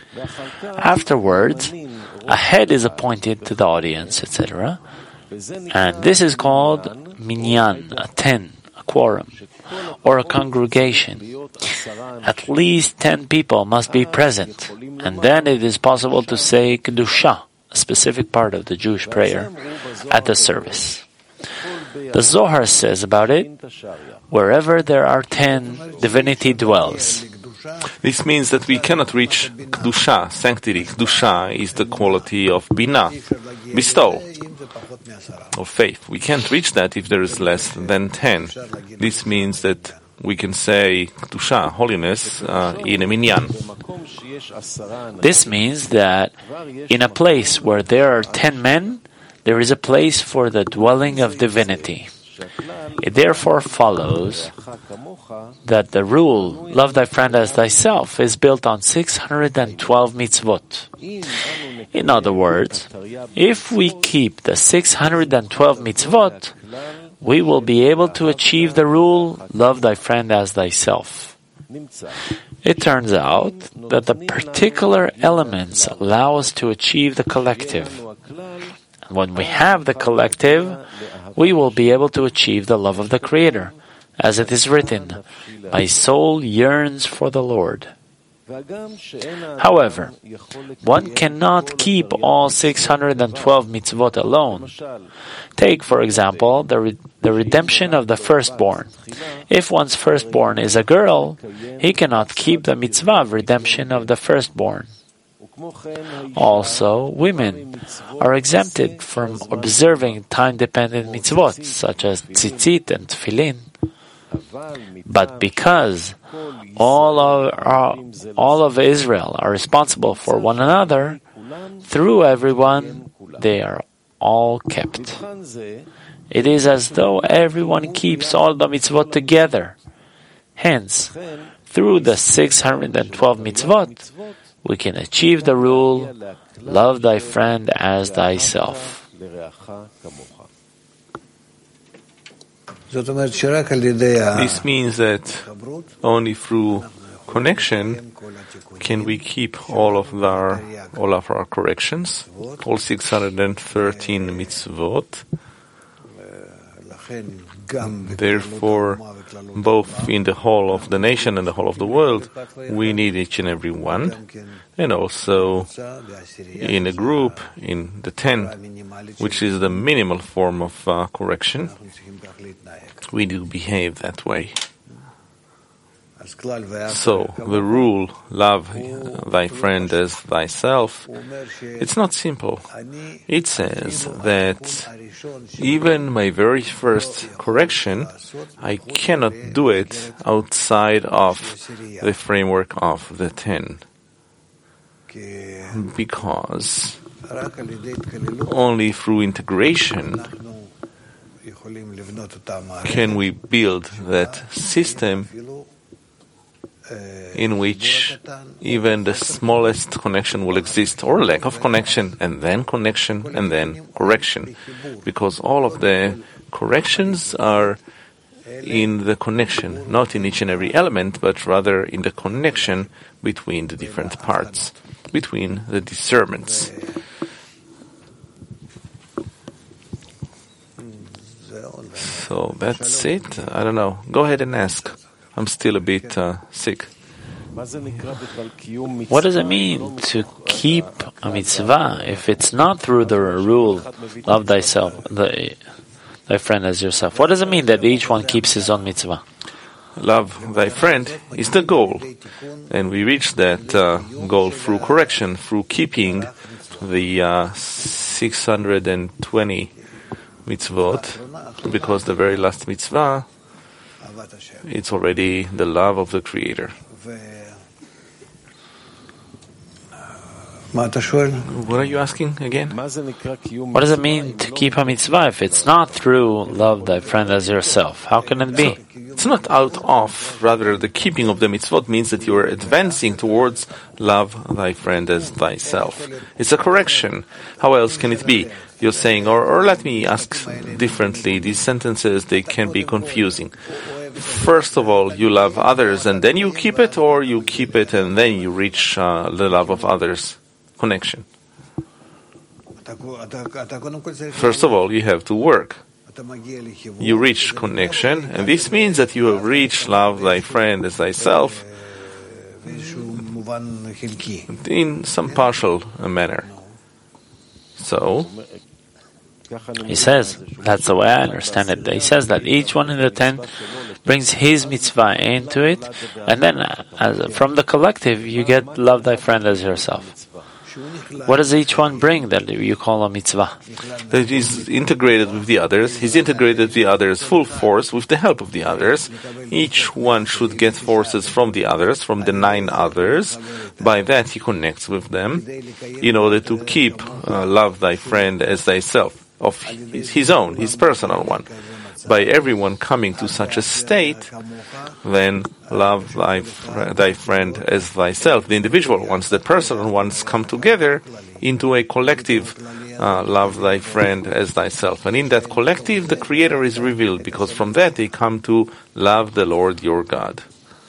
Afterwards, a head is appointed to the audience, et cetera. And this is called minyan, a ten, a quorum, or a congregation. At least ten people must be present, and then it is possible to say Kedusha, a specific part of the Jewish prayer, at the service. The Zohar says about it, wherever there are ten, divinity dwells. This means that we cannot reach Kedusha, sanctity. Kedusha is the quality of Bina, bestow, of faith. We can't reach that if there is less than ten. This means that we can say Kedusha, holiness, uh, in a minyan. This means that in a place where there are ten men, there is a place for the dwelling of divinity. It therefore follows that the rule, love thy friend as thyself, is built on six hundred twelve mitzvot. In other words, if we keep the six hundred twelve mitzvot, we will be able to achieve the rule, love thy friend as thyself. It turns out that the particular elements allow us to achieve the collective. When we have the collective, we will be able to achieve the love of the Creator. As it is written, my soul yearns for the Lord. However, one cannot keep all six hundred twelve mitzvot alone. Take, for example, the, re- the redemption of the firstborn. If one's firstborn is a girl, he cannot keep the mitzvah of redemption of the firstborn. Also, women are exempted from observing time-dependent mitzvot, such as tzitzit and tefillin. But because all of, our, all of Israel are responsible for one another, through everyone, they are all kept. It is as though everyone keeps all the mitzvot together. Hence, through the six hundred twelve mitzvot, we can achieve the rule, love thy friend as thyself. This means that only through connection can we keep all of our all of our corrections, all six hundred thirteen mitzvot. Therefore, both in the whole of the nation and the whole of the world, we need each and every one, and also in a group, in the ten, which is the minimal form of uh, correction, we do behave that way. So, the rule, love thy friend as thyself, it's not simple. It says that even my very first correction, I cannot do it outside of the framework of the ten. Because only through integration can we build that system in which even the smallest connection will exist, or lack of connection, and then connection, and then correction. Because all of the corrections are in the connection, not in each and every element, but rather in the connection between the different parts, between the discernments. So that's it. I don't know. Go ahead and ask. I'm still a bit uh, sick. What does it mean to keep a mitzvah if it's not through the rule, love thyself, the, thy friend as yourself? What does it mean that each one keeps his own mitzvah? Love thy friend is the goal. And we reach that uh, goal through correction, through keeping the uh, six hundred twenty mitzvot, because the very last mitzvah, it's already the love of the Creator. What are you asking again? What does it mean to keep a mitzvah if it's not through love thy friend as yourself? How can it be? So, it's not out of, rather the keeping of the mitzvot means that you are advancing towards love thy friend as thyself. It's a correction. How else can it be? You're saying, or, or let me ask differently, these sentences, they can be confusing. first of all you love others and then you keep it, or you keep it and then you reach uh, the love of others? Connection. First of all, you have to work. You reach connection, and this means that you have reached love thy friend as thyself in some partial manner. So, he says, that's the way I understand it. He says that each one in the ten brings his mitzvah into it, and then as, from the collective, you get love thy friend as yourself. What does each one bring that you call a mitzvah? That he's integrated with the others. He's integrated with the others full force with the help of the others. Each one should get forces from the others, from the nine others. By that he connects with them in order to keep uh, love thy friend as thyself, of his, his own, his personal one. By everyone coming to such a state, then love thy, thy friend as thyself. The individual ones, the personal ones, come together into a collective uh, love thy friend as thyself. And in that collective, the Creator is revealed, because from that they come to love the Lord your God.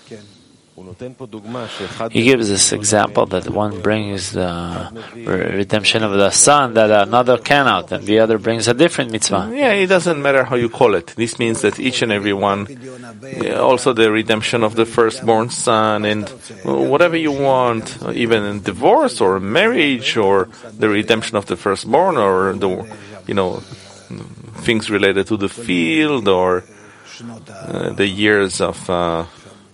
He gives this example that one brings the redemption of the son that another cannot, and the other brings a different mitzvah. Yeah, it doesn't matter how you call it. This means that each and every one, also the redemption of the firstborn son, and whatever you want, even in divorce or marriage, or the redemption of the firstborn, or the, you know, things related to the field, or uh, the years of uh,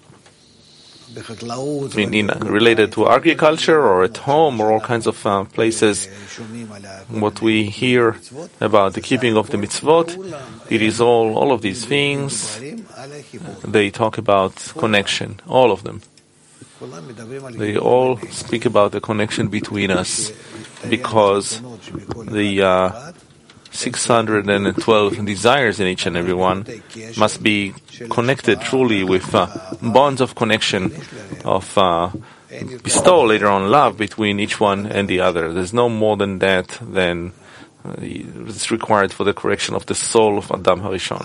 In, in, related to agriculture or at home or all kinds of uh, places. What we hear about the keeping of the mitzvot, it is all, all of these things, they talk about connection, all of them. They all speak about the connection between us, because the uh, six hundred twelve desires in each and every one must be connected truly with uh, bonds of connection, of uh, bestow later on love between each one and the other. There's no more than that than uh, it's required for the correction of the soul of Adam Harishon.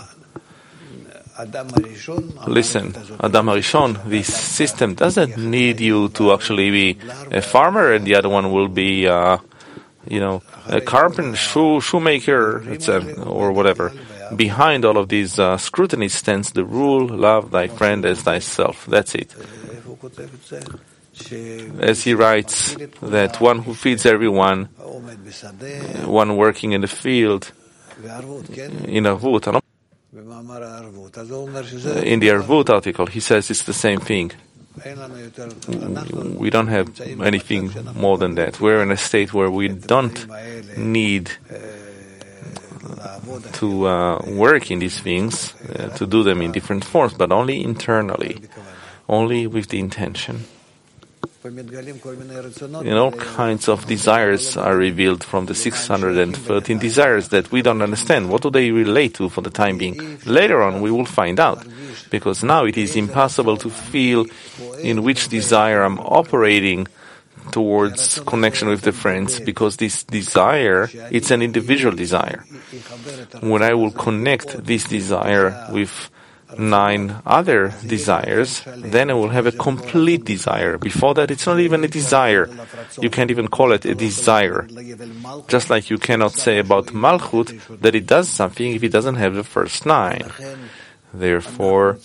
Listen, Adam Harishon, this system doesn't need you to actually be a farmer and the other one will be uh, you know, a carpenter, shoe, shoemaker, it's a, or whatever. Behind all of these uh, scrutiny stands the rule, love thy friend as thyself. That's it. As he writes, that one who feeds everyone, one working in the field, in Arvut, in the Arvut article, he says it's the same thing. We don't have anything more than that. We're in a state where we don't need to uh, work in these things, uh, to do them in different forms, but only internally, only with the intention. And all kinds of desires are revealed from the six hundred thirteen desires that we don't understand. What do they relate to for the time being? Later on we will find out, because now it is impossible to feel in which desire I'm operating towards connection with the friends, because this desire, it's an individual desire. When I will connect this desire with nine other desires, then I will have a complete desire. Before that, it's not even a desire. You can't even call it a desire. Just like you cannot say about Malchut that it does something if it doesn't have the first nine. Therefore,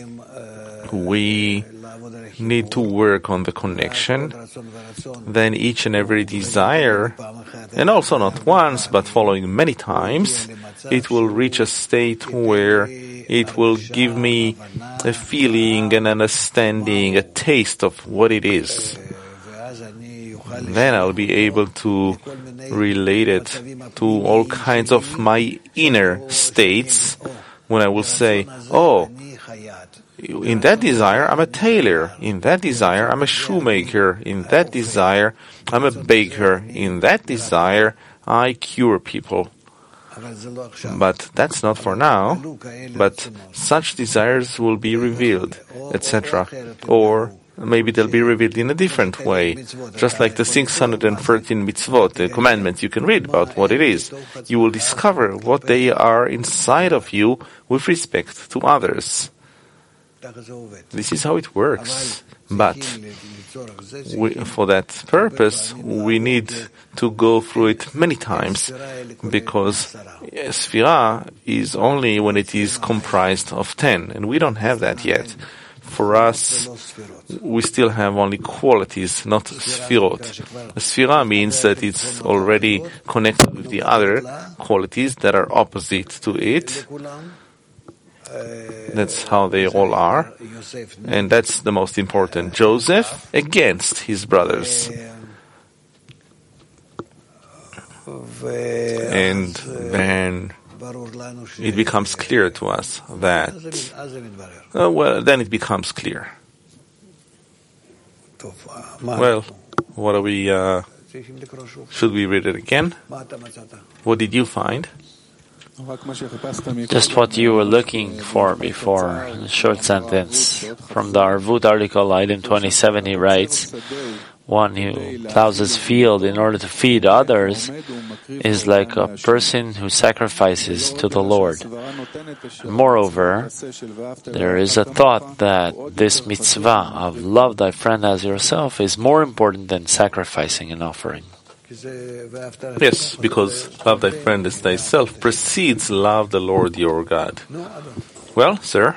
we need to work on the connection. Then each and every desire, and also not once, but following many times, it will reach a state where it will give me a feeling, an understanding, a taste of what it is. Then I'll be able to relate it to all kinds of my inner states, when I will say, oh, in that desire, I'm a tailor. In that desire, I'm a shoemaker. In that desire, I'm a baker. In that desire, I cure people. But that's not for now. But such desires will be revealed, et cetera. Or maybe they'll be revealed in a different way. Just like the six hundred thirteen mitzvot, the commandments, you can read about what it is. You will discover what they are inside of you with respect to others. This is how it works. But we, for that purpose, we need to go through it many times, because Sphira is only when it is comprised of ten, and we don't have that yet. For us, we still have only qualities, not Sphirot. Sphira means that it's already connected with the other qualities that are opposite to it. That's how they all are, and that's the most important. Joseph against his brothers. And then it becomes clear to us that, uh, well, then it becomes clear. Well, what are we, uh, should we read it again? What did you find? Just what you were looking for before, a short sentence. From the Arvut article, item twenty-seven, he writes, one who plows his field in order to feed others is like a person who sacrifices to the Lord. Moreover, there is a thought that this mitzvah of love thy friend as yourself is more important than sacrificing an offering. Yes, because love thy friend as thyself precedes love the Lord your God. Well, sir?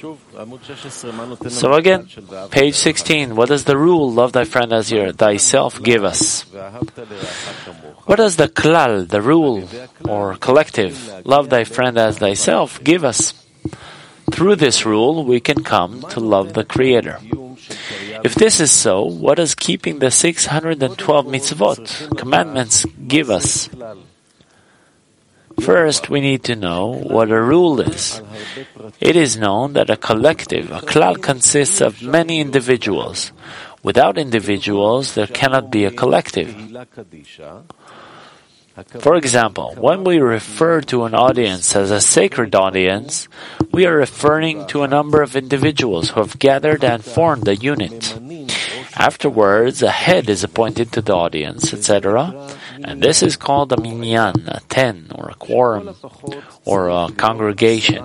So again, page sixteen, what does the rule, love thy friend as your thyself, give us? What does the klal, the rule, or collective, love thy friend as thyself, give us? Through this rule, we can come to love the Creator. If this is so, what does keeping the six hundred twelve mitzvot, commandments, give us? First, we need to know what a rule is. It is known that a collective, a klal, consists of many individuals. Without individuals, there cannot be a collective. For example, when we refer to an audience as a sacred audience, we are referring to a number of individuals who have gathered and formed a unit. Afterwards, a head is appointed to the audience, et cetera, and this is called a minyan, a ten, or a quorum, or a congregation.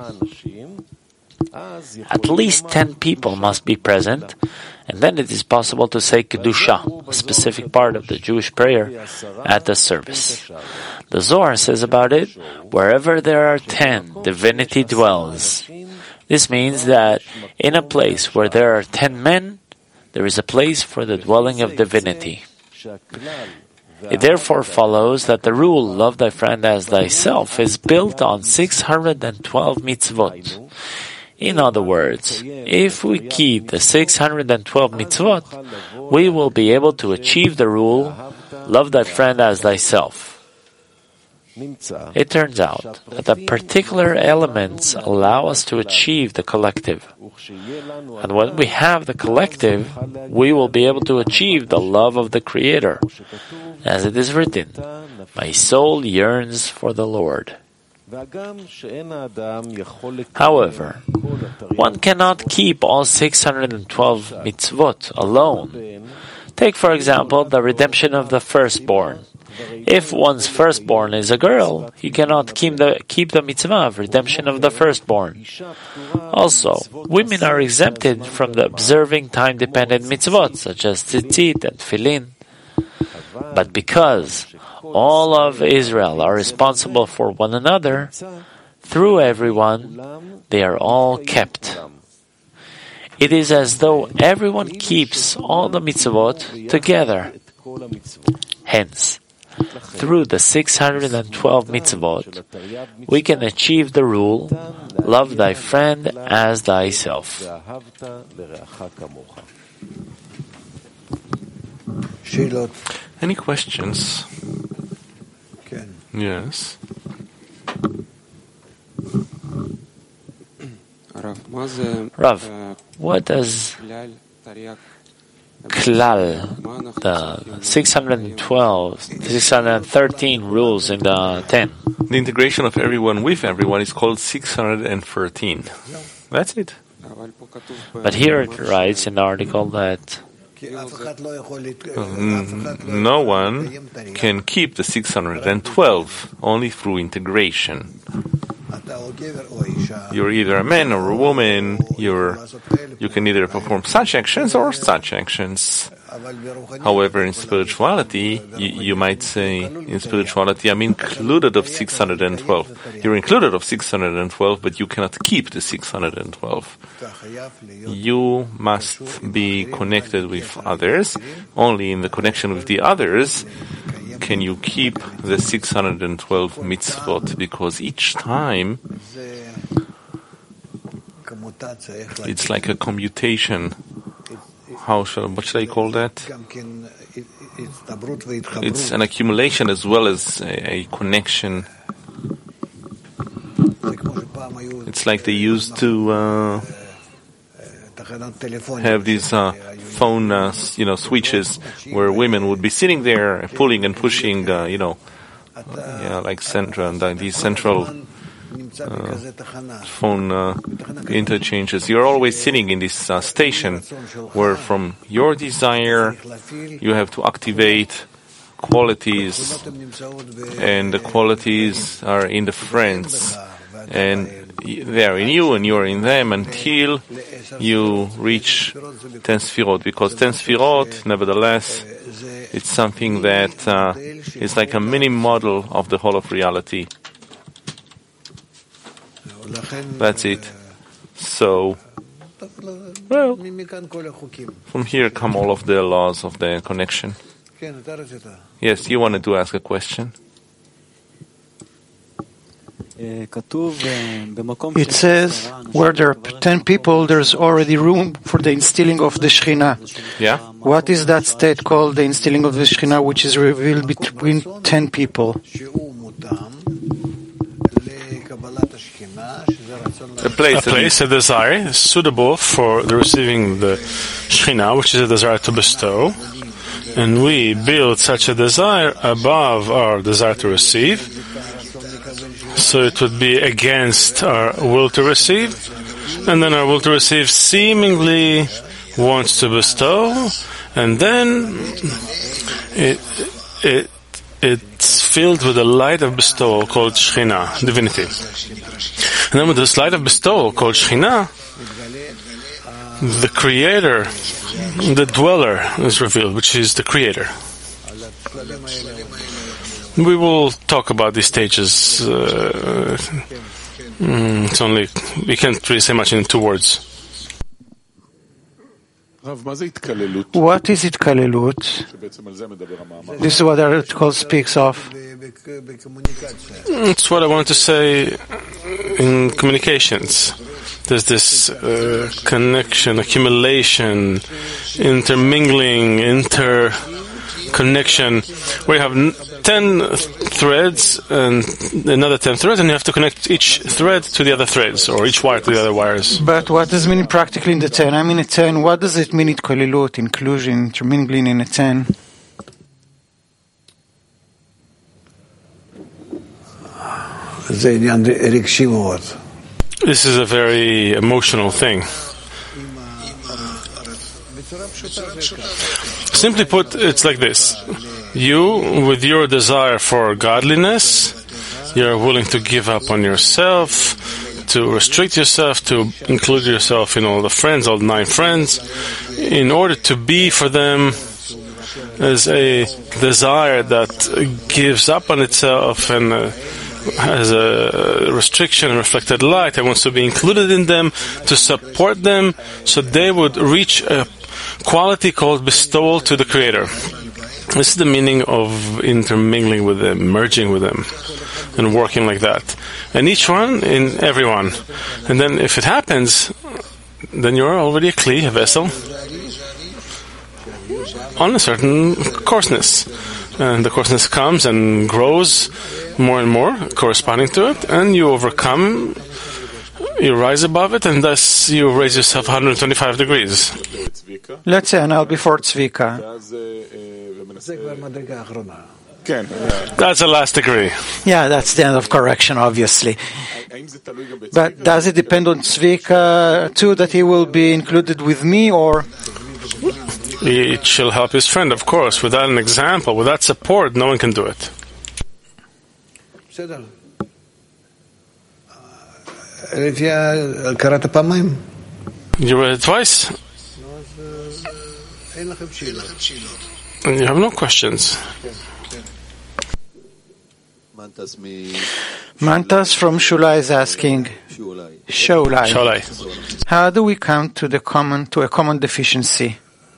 At least ten people must be present, and then it is possible to say Kedusha, a specific part of the Jewish prayer, at the service. The Zohar says about it, wherever there are ten, divinity dwells. This means that in a place where there are ten men, there is a place for the dwelling of divinity. It therefore follows that the rule, love thy friend as thyself, is built on six hundred twelve mitzvot. In other words, if we keep the six hundred twelve mitzvot, we will be able to achieve the rule, love thy friend as thyself. It turns out that the particular elements allow us to achieve the collective. And when we have the collective, we will be able to achieve the love of the Creator. As it is written, my soul yearns for the Lord. However, one cannot keep all six hundred twelve mitzvot alone. Take, for example, the redemption of the firstborn. If one's firstborn is a girl, he cannot keep the, keep the mitzvah of redemption of the firstborn. Also, women are exempted from the observing time-dependent mitzvot, such as tzitzit and tefillin. But because all of Israel are responsible for one another, through everyone, they are all kept. It is as though everyone keeps all the mitzvot together. Hence, through the six hundred twelve mitzvot, we can achieve the rule, love thy friend as thyself. Any questions? Yes. Rav, what does klal, the six hundred twelve, six hundred thirteen rules in the ten? The integration of everyone with everyone is called six hundred thirteen. That's it. But here it writes in the article that no one can keep the six hundred twelve, only through integration. You're either a man or a woman. You're, you can either perform such actions or such actions. However, in spirituality, you, you might say, in spirituality, I'm included of six hundred twelve. You're included of six hundred twelve, but you cannot keep the six hundred twelve. You must be connected with others. Only in the connection with the others can you keep the six hundred twelve mitzvot, because each time it's like a commutation. How shall, what should I call that? It's an accumulation as well as a, a connection. It's like they used to uh, have these uh, phone, uh, you know, switches where women would be sitting there pulling and pushing, uh, you know, yeah, like central, like these central uh, phone uh, interchanges. You're always sitting in this uh, station where from your desire you have to activate qualities, and the qualities are in the friends, and they are in you and you're in them until you reach ten Sfirot, because ten Sfirot, nevertheless, it's something that uh, is like a mini model of the whole of reality. That's it. So, well, from here come all of the laws of the connection. Yes, you wanted to ask a question? It says, where there are ten people, there's already room for the instilling of the Shekhinah. Yeah? What is that state called, the instilling of the Shekhinah, which is revealed between ten people? A place, a, place, a desire suitable for the receiving the Shekhinah, which is a desire to bestow, and we build such a desire above our desire to receive, so it would be against our will to receive, and then our will to receive seemingly wants to bestow, and then it it it's filled with a light of bestowal called Shekhinah, divinity. And then with this light of bestowal called Shekhinah, the Creator, the Dweller is revealed, which is the Creator. We will talk about these stages. Uh, it's only, we can't really say much in two words. What is it, Kalelut? This is what the article speaks of. It's what I want to say in communications. There's this uh, connection, accumulation, intermingling, interconnection, where you have n- ten threads and another ten threads, and you have to connect each thread to the other threads, or each wire to the other wires. But what does it mean practically in the ten? I mean, a ten, what does it mean in Kalilut, inclusion, intermingling in a ten? This is a very emotional thing. Simply put, it's like this. You, with your desire for godliness, you're willing to give up on yourself, to restrict yourself, to include yourself in all the friends, all the nine friends, in order to be for them as a desire that gives up on itself and uh, has a restriction and reflected light and wants to be included in them, to support them so they would reach a quality called bestowal to the Creator. This is the meaning of intermingling with them, merging with them, and working like that. And each one in everyone. And then if it happens, then you're already a kli, a vessel, on a certain coarseness. And the coarseness comes and grows more and more, corresponding to it, and you overcome, you rise above it, and thus you raise yourself one hundred twenty-five degrees. Let's say, and I'll before Tzvika. That's the last degree. Yeah, that's the end of correction, obviously. But does it depend on Tzvika too, that he will be included with me, or? It shall help his friend, of course. Without an example, without support, no one can do it. You read it twice? And you have no questions. Mantas from Shulai is asking, Shulai, Shulai. how do we come to the common to a common deficiency?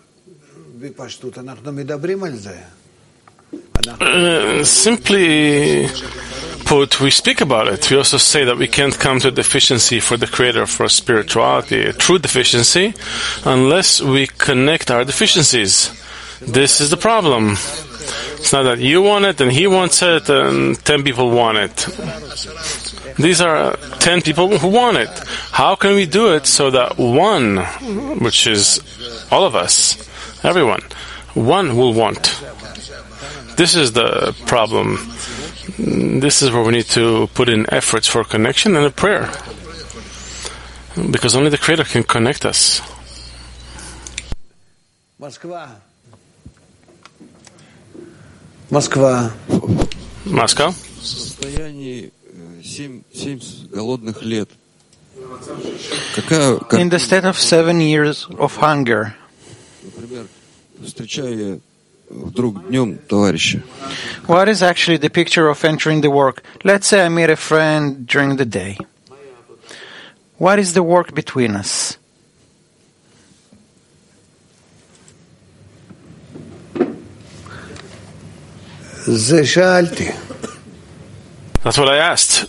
Uh, simply put, we speak about it. We also say that we can't come to deficiency for the Creator, for spirituality, a true deficiency, unless we connect our deficiencies. This is the problem. It's not that you want it and he wants it and ten people want it. These are ten people who want it. How can we do it so that one, which is all of us, everyone, one will want? This is the problem. This is where we need to put in efforts for connection and a prayer. Because only the Creator can connect us. Moscow. Moscow. Moscow. In the state of seven years of hunger, what is actually the picture of entering the work? Let's say I meet a friend during the day. What is the work between us? That's what I asked.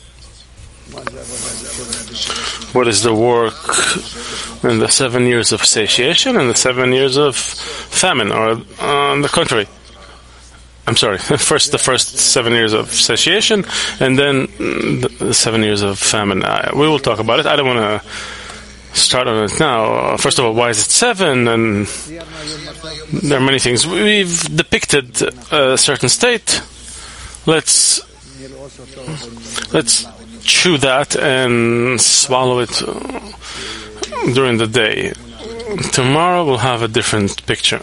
What is the work in the seven years of satiation and the seven years of famine, or on the contrary? I'm sorry, first the first seven years of satiation, and then the seven years of famine. I, we will talk about it. I don't want to start on it now. First of all, why is it seven? And there are many things. We've depicted a certain state. Let's let's chew that and swallow it during the day. Tomorrow we'll have a different picture.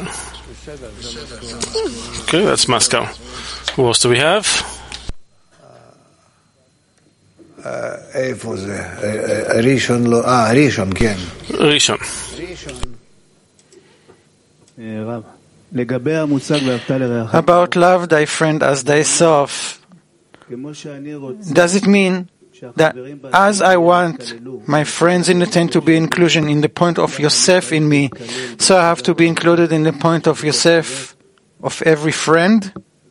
Okay, that's Moscow. Who else do we have? Rishon. Ah, Rishon, Ken. Rishon. About love thy friend as thyself, does it mean that as I want my friends in the tent to be inclusion in the point of Yosef in me, so I have to be included in the point of Yosef of every friend?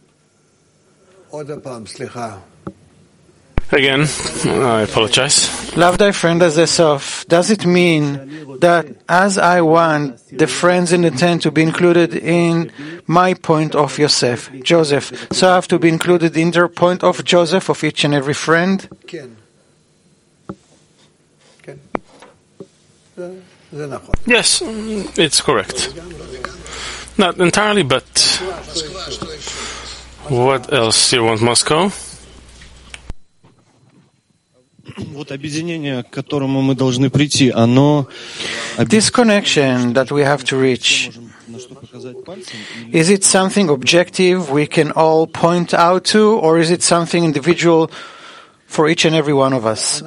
Again, I apologize. Love thy friend as thyself. Does it mean that as I want the friends in the tent to be included in my point of Yosef, Joseph, so I have to be included in their point of Joseph of each and every friend? Yes, it's correct. Not entirely, but what else do you want, Moscow? This connection that we have to reach, is it something objective we can all point out to, or is it something individual for each and every one of us?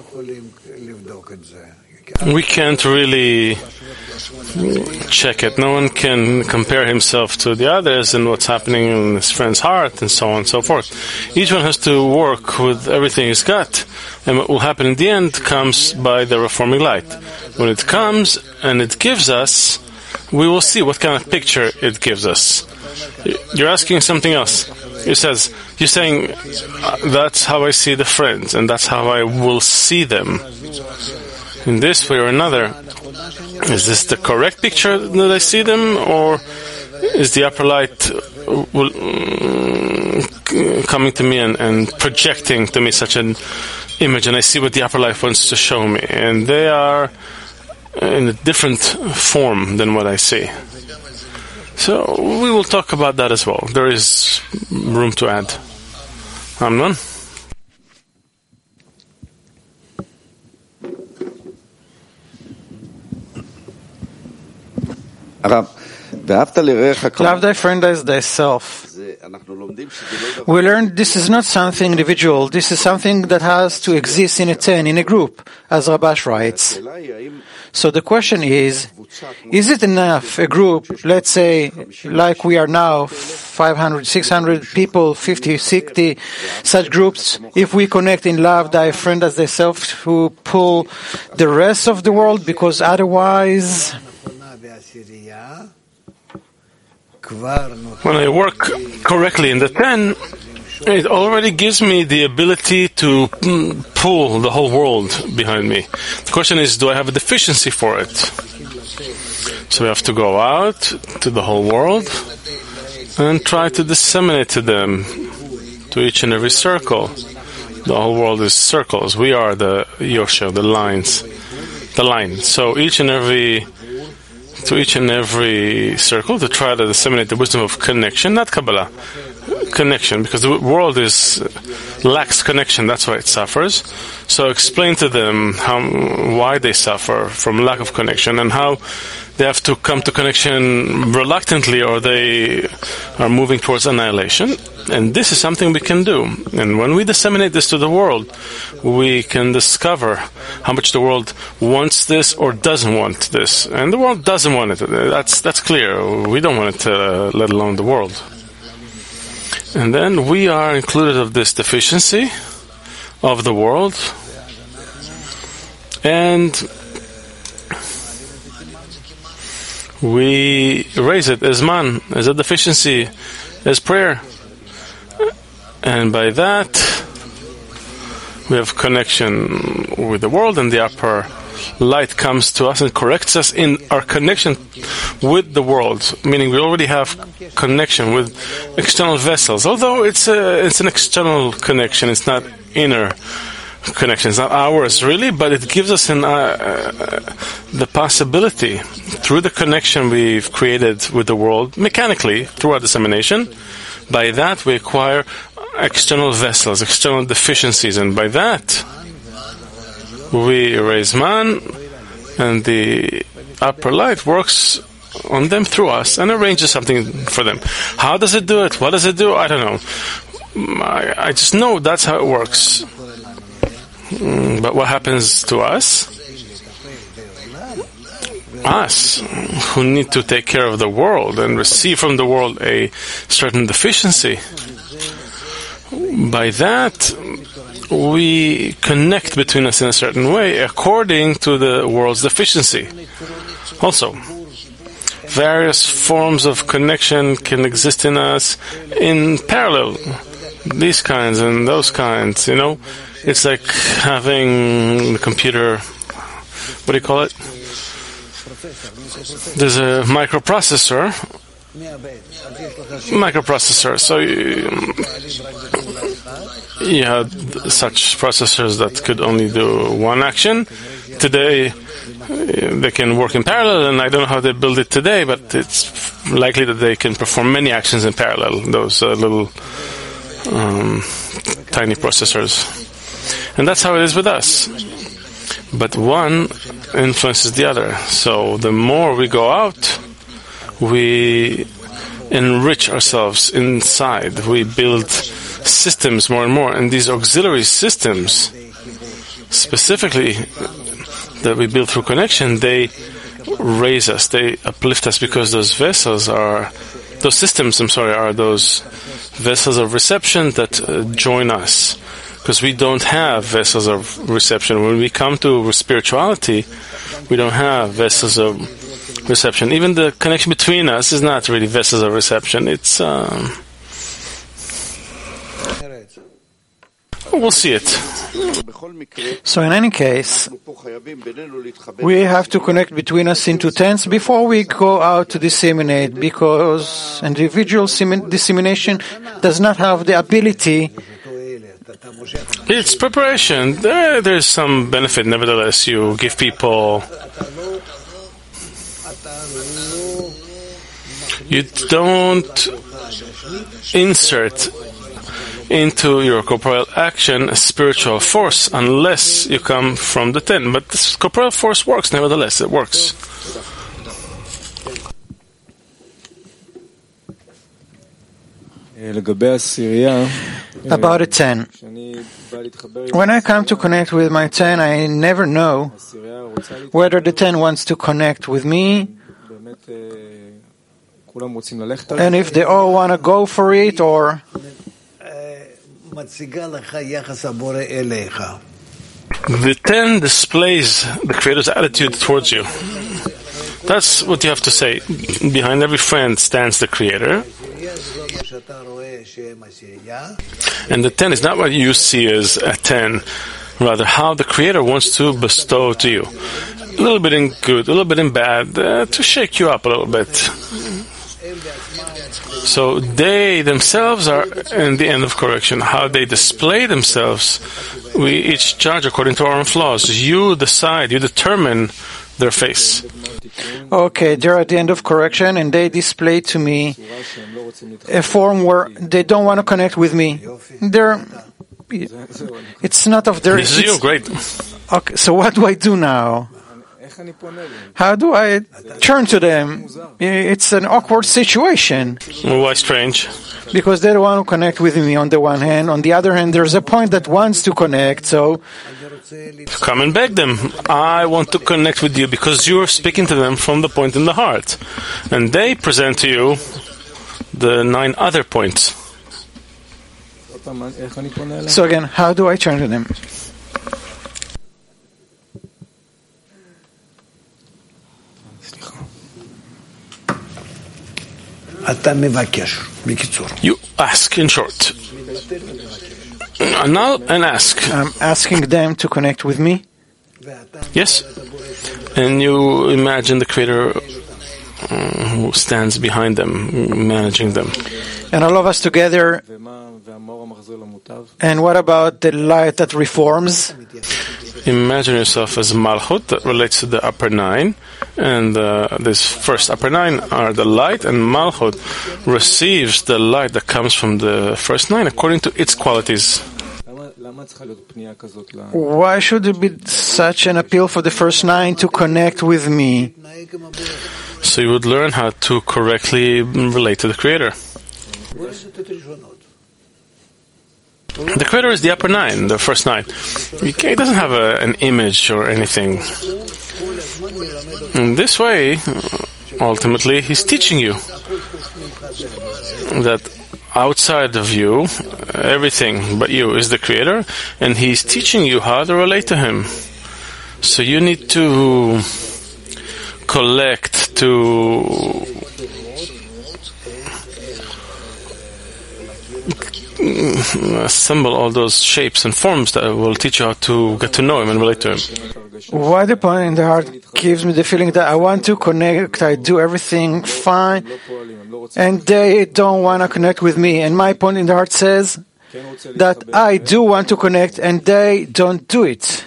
We can't really check it. No one can compare himself to the others and what's happening in his friend's heart and so on and so forth. Each one has to work with everything he's got. And what will happen in the end comes by the reforming light. When it comes and it gives us, we will see what kind of picture it gives us. You're asking something else. It says, you're saying, uh, that's how I see the friends, and that's how I will see them. In this way or another, is this the correct picture that I see them, or is the upper light will, um, coming to me and, and projecting to me such an image, and I see what the upper light wants to show me, and they are in a different form than what I see. So we will talk about that as well. There is room to add. Amnon? Love thy friend as thyself. We learned this is not something individual. This is something that has to exist in a ten, in a group, as Rabash writes. So the question is, is it enough, a group, let's say, like we are now, five hundred, six hundred people, fifty, sixty, such groups, if we connect in love, thy friend as thyself, who pull the rest of the world, because otherwise... When I work correctly in the ten, it already gives me the ability to pull the whole world behind me. The question is, do I have a deficiency for it? So we have to go out to the whole world and try to disseminate to them, to each and every circle. The whole world is circles. We are the Yosher, the lines, the line. So each and every to each and every circle to try to disseminate the wisdom of connection, not Kabbalah, connection, because the world is lacks connection, that's why it suffers. So explain to them how why they suffer from lack of connection and how they have to come to connection reluctantly or they are moving towards annihilation. And this is something we can do. And when we disseminate this to the world, we can discover how much the world wants this or doesn't want this. And the world doesn't want it. That's that's clear. We don't want it, uh, let alone the world. And then we are included of this deficiency of the world. And we raise it as man, as a deficiency, as prayer. And by that, we have connection with the world, and the upper light comes to us and corrects us in our connection with the world, meaning we already have connection with external vessels. Although it's a, it's an external connection, it's not inner connection, it's not ours really, but it gives us an, uh, uh, the possibility, through the connection we've created with the world, mechanically, through our dissemination, by that we acquire external vessels, external deficiencies, and by that we raise man, and the upper light works on them through us and arranges something for them. How does it do it? What does it do? I don't know. I, I just know that's how it works. Mm, but what happens to us? Us, who need to take care of the world and receive from the world a certain deficiency. By that, we connect between us in a certain way according to the world's deficiency. Also, various forms of connection can exist in us in parallel. These kinds and those kinds, you know. It's like having the computer, what do you call it? There's a microprocessor. Microprocessor. So you, you had such processors that could only do one action. Today, they can work in parallel, and I don't know how they build it today, but it's likely that they can perform many actions in parallel, those uh, little um, tiny processors. And that's how it is with us. But one influences the other. So the more we go out, we enrich ourselves inside. We build systems more and more. And these auxiliary systems, specifically, that we build through connection, they raise us, they uplift us, because those vessels are, those systems, I'm sorry, are those vessels of reception that uh, join us. Because we don't have vessels of reception. When we come to spirituality, we don't have vessels of reception. Even the connection between us is not really vessels of reception. It's, um, we'll see it. So in any case, we have to connect between us into tens before we go out to disseminate, because individual dissemination does not have the ability. It's preparation. There, there's some benefit, nevertheless. You give people. You don't insert into your corporeal action a spiritual force unless you come from the ten. But this corporeal force works, nevertheless. It works. About a ten. When I come to connect with my ten, I never know whether the ten wants to connect with me, and if they all want to go for it, or the ten displays the Creator's attitude towards you. That's what you have to say. Behind every friend stands the Creator. And the ten is not what you see as a ten, rather how the Creator wants to bestow to you. A little bit in good, a little bit in bad, uh, to shake you up a little bit. So they themselves are in the end of correction. How they display themselves, we each judge according to our own flaws. You decide, you determine their face. Okay, they're at the end of correction, and they display to me a form where they don't want to connect with me. They're, it's not of their... This is you, great. Okay, so what do I do now? How do I turn to them? It's an awkward situation. Why strange? Because they don't want to connect with me on the one hand. On the other hand, there's a point that wants to connect, so... Come and beg them. I want to connect with you because you are speaking to them from the point in the heart. And they present to you the nine other points. So again, how do I turn to them? You ask, in short. Annul and ask. I'm asking them to connect with me. Yes. And you imagine the Creator uh, who stands behind them, managing them. And all of us together. And what about the light that reforms? Imagine yourself as Malchut that relates to the upper nine, and uh, this first upper nine are the light, and Malchut receives the light that comes from the first nine according to its qualities. Why should there be such an appeal for the first nine to connect with me? So you would learn how to correctly relate to the Creator. The Creator is the upper nine, the first nine. It doesn't have a, an image or anything. In this way, ultimately, He's teaching you that outside of you, everything but you is the Creator, and He's teaching you how to relate to Him. So you need to collect, to assemble all those shapes and forms that will teach you how to get to know Him and relate to Him. Why the point in the heart gives me the feeling that I want to connect, I do everything fine, and they don't want to connect with me. And my point in the heart says that I do want to connect, and they don't do it.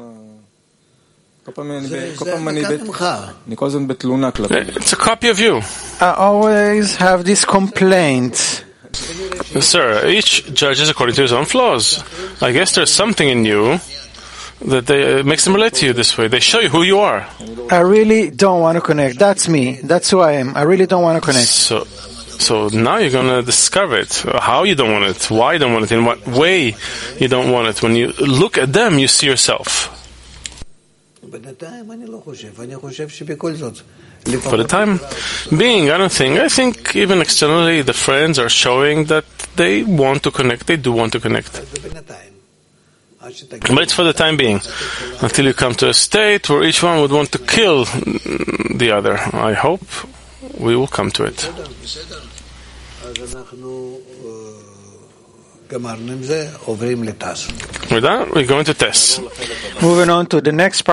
It's a copy of you. I always have this complaint. Sir, each judges according to his own flaws. I guess there's something in you that they, uh, makes them relate to you this way. They show you who you are. I really don't want to connect. That's me. That's who I am. I really don't want to connect. So, so now you're going to discover it. How you don't want it. Why you don't want it. In what way you don't want it. When you look at them, you see yourself. For the time being, I don't think. I think even externally, the friends are showing that they want to connect. They do want to connect. But it's for the time being, until you come to a state where each one would want to kill the other. I hope we will come to it. With that, we're going to test. Moving on to the next part.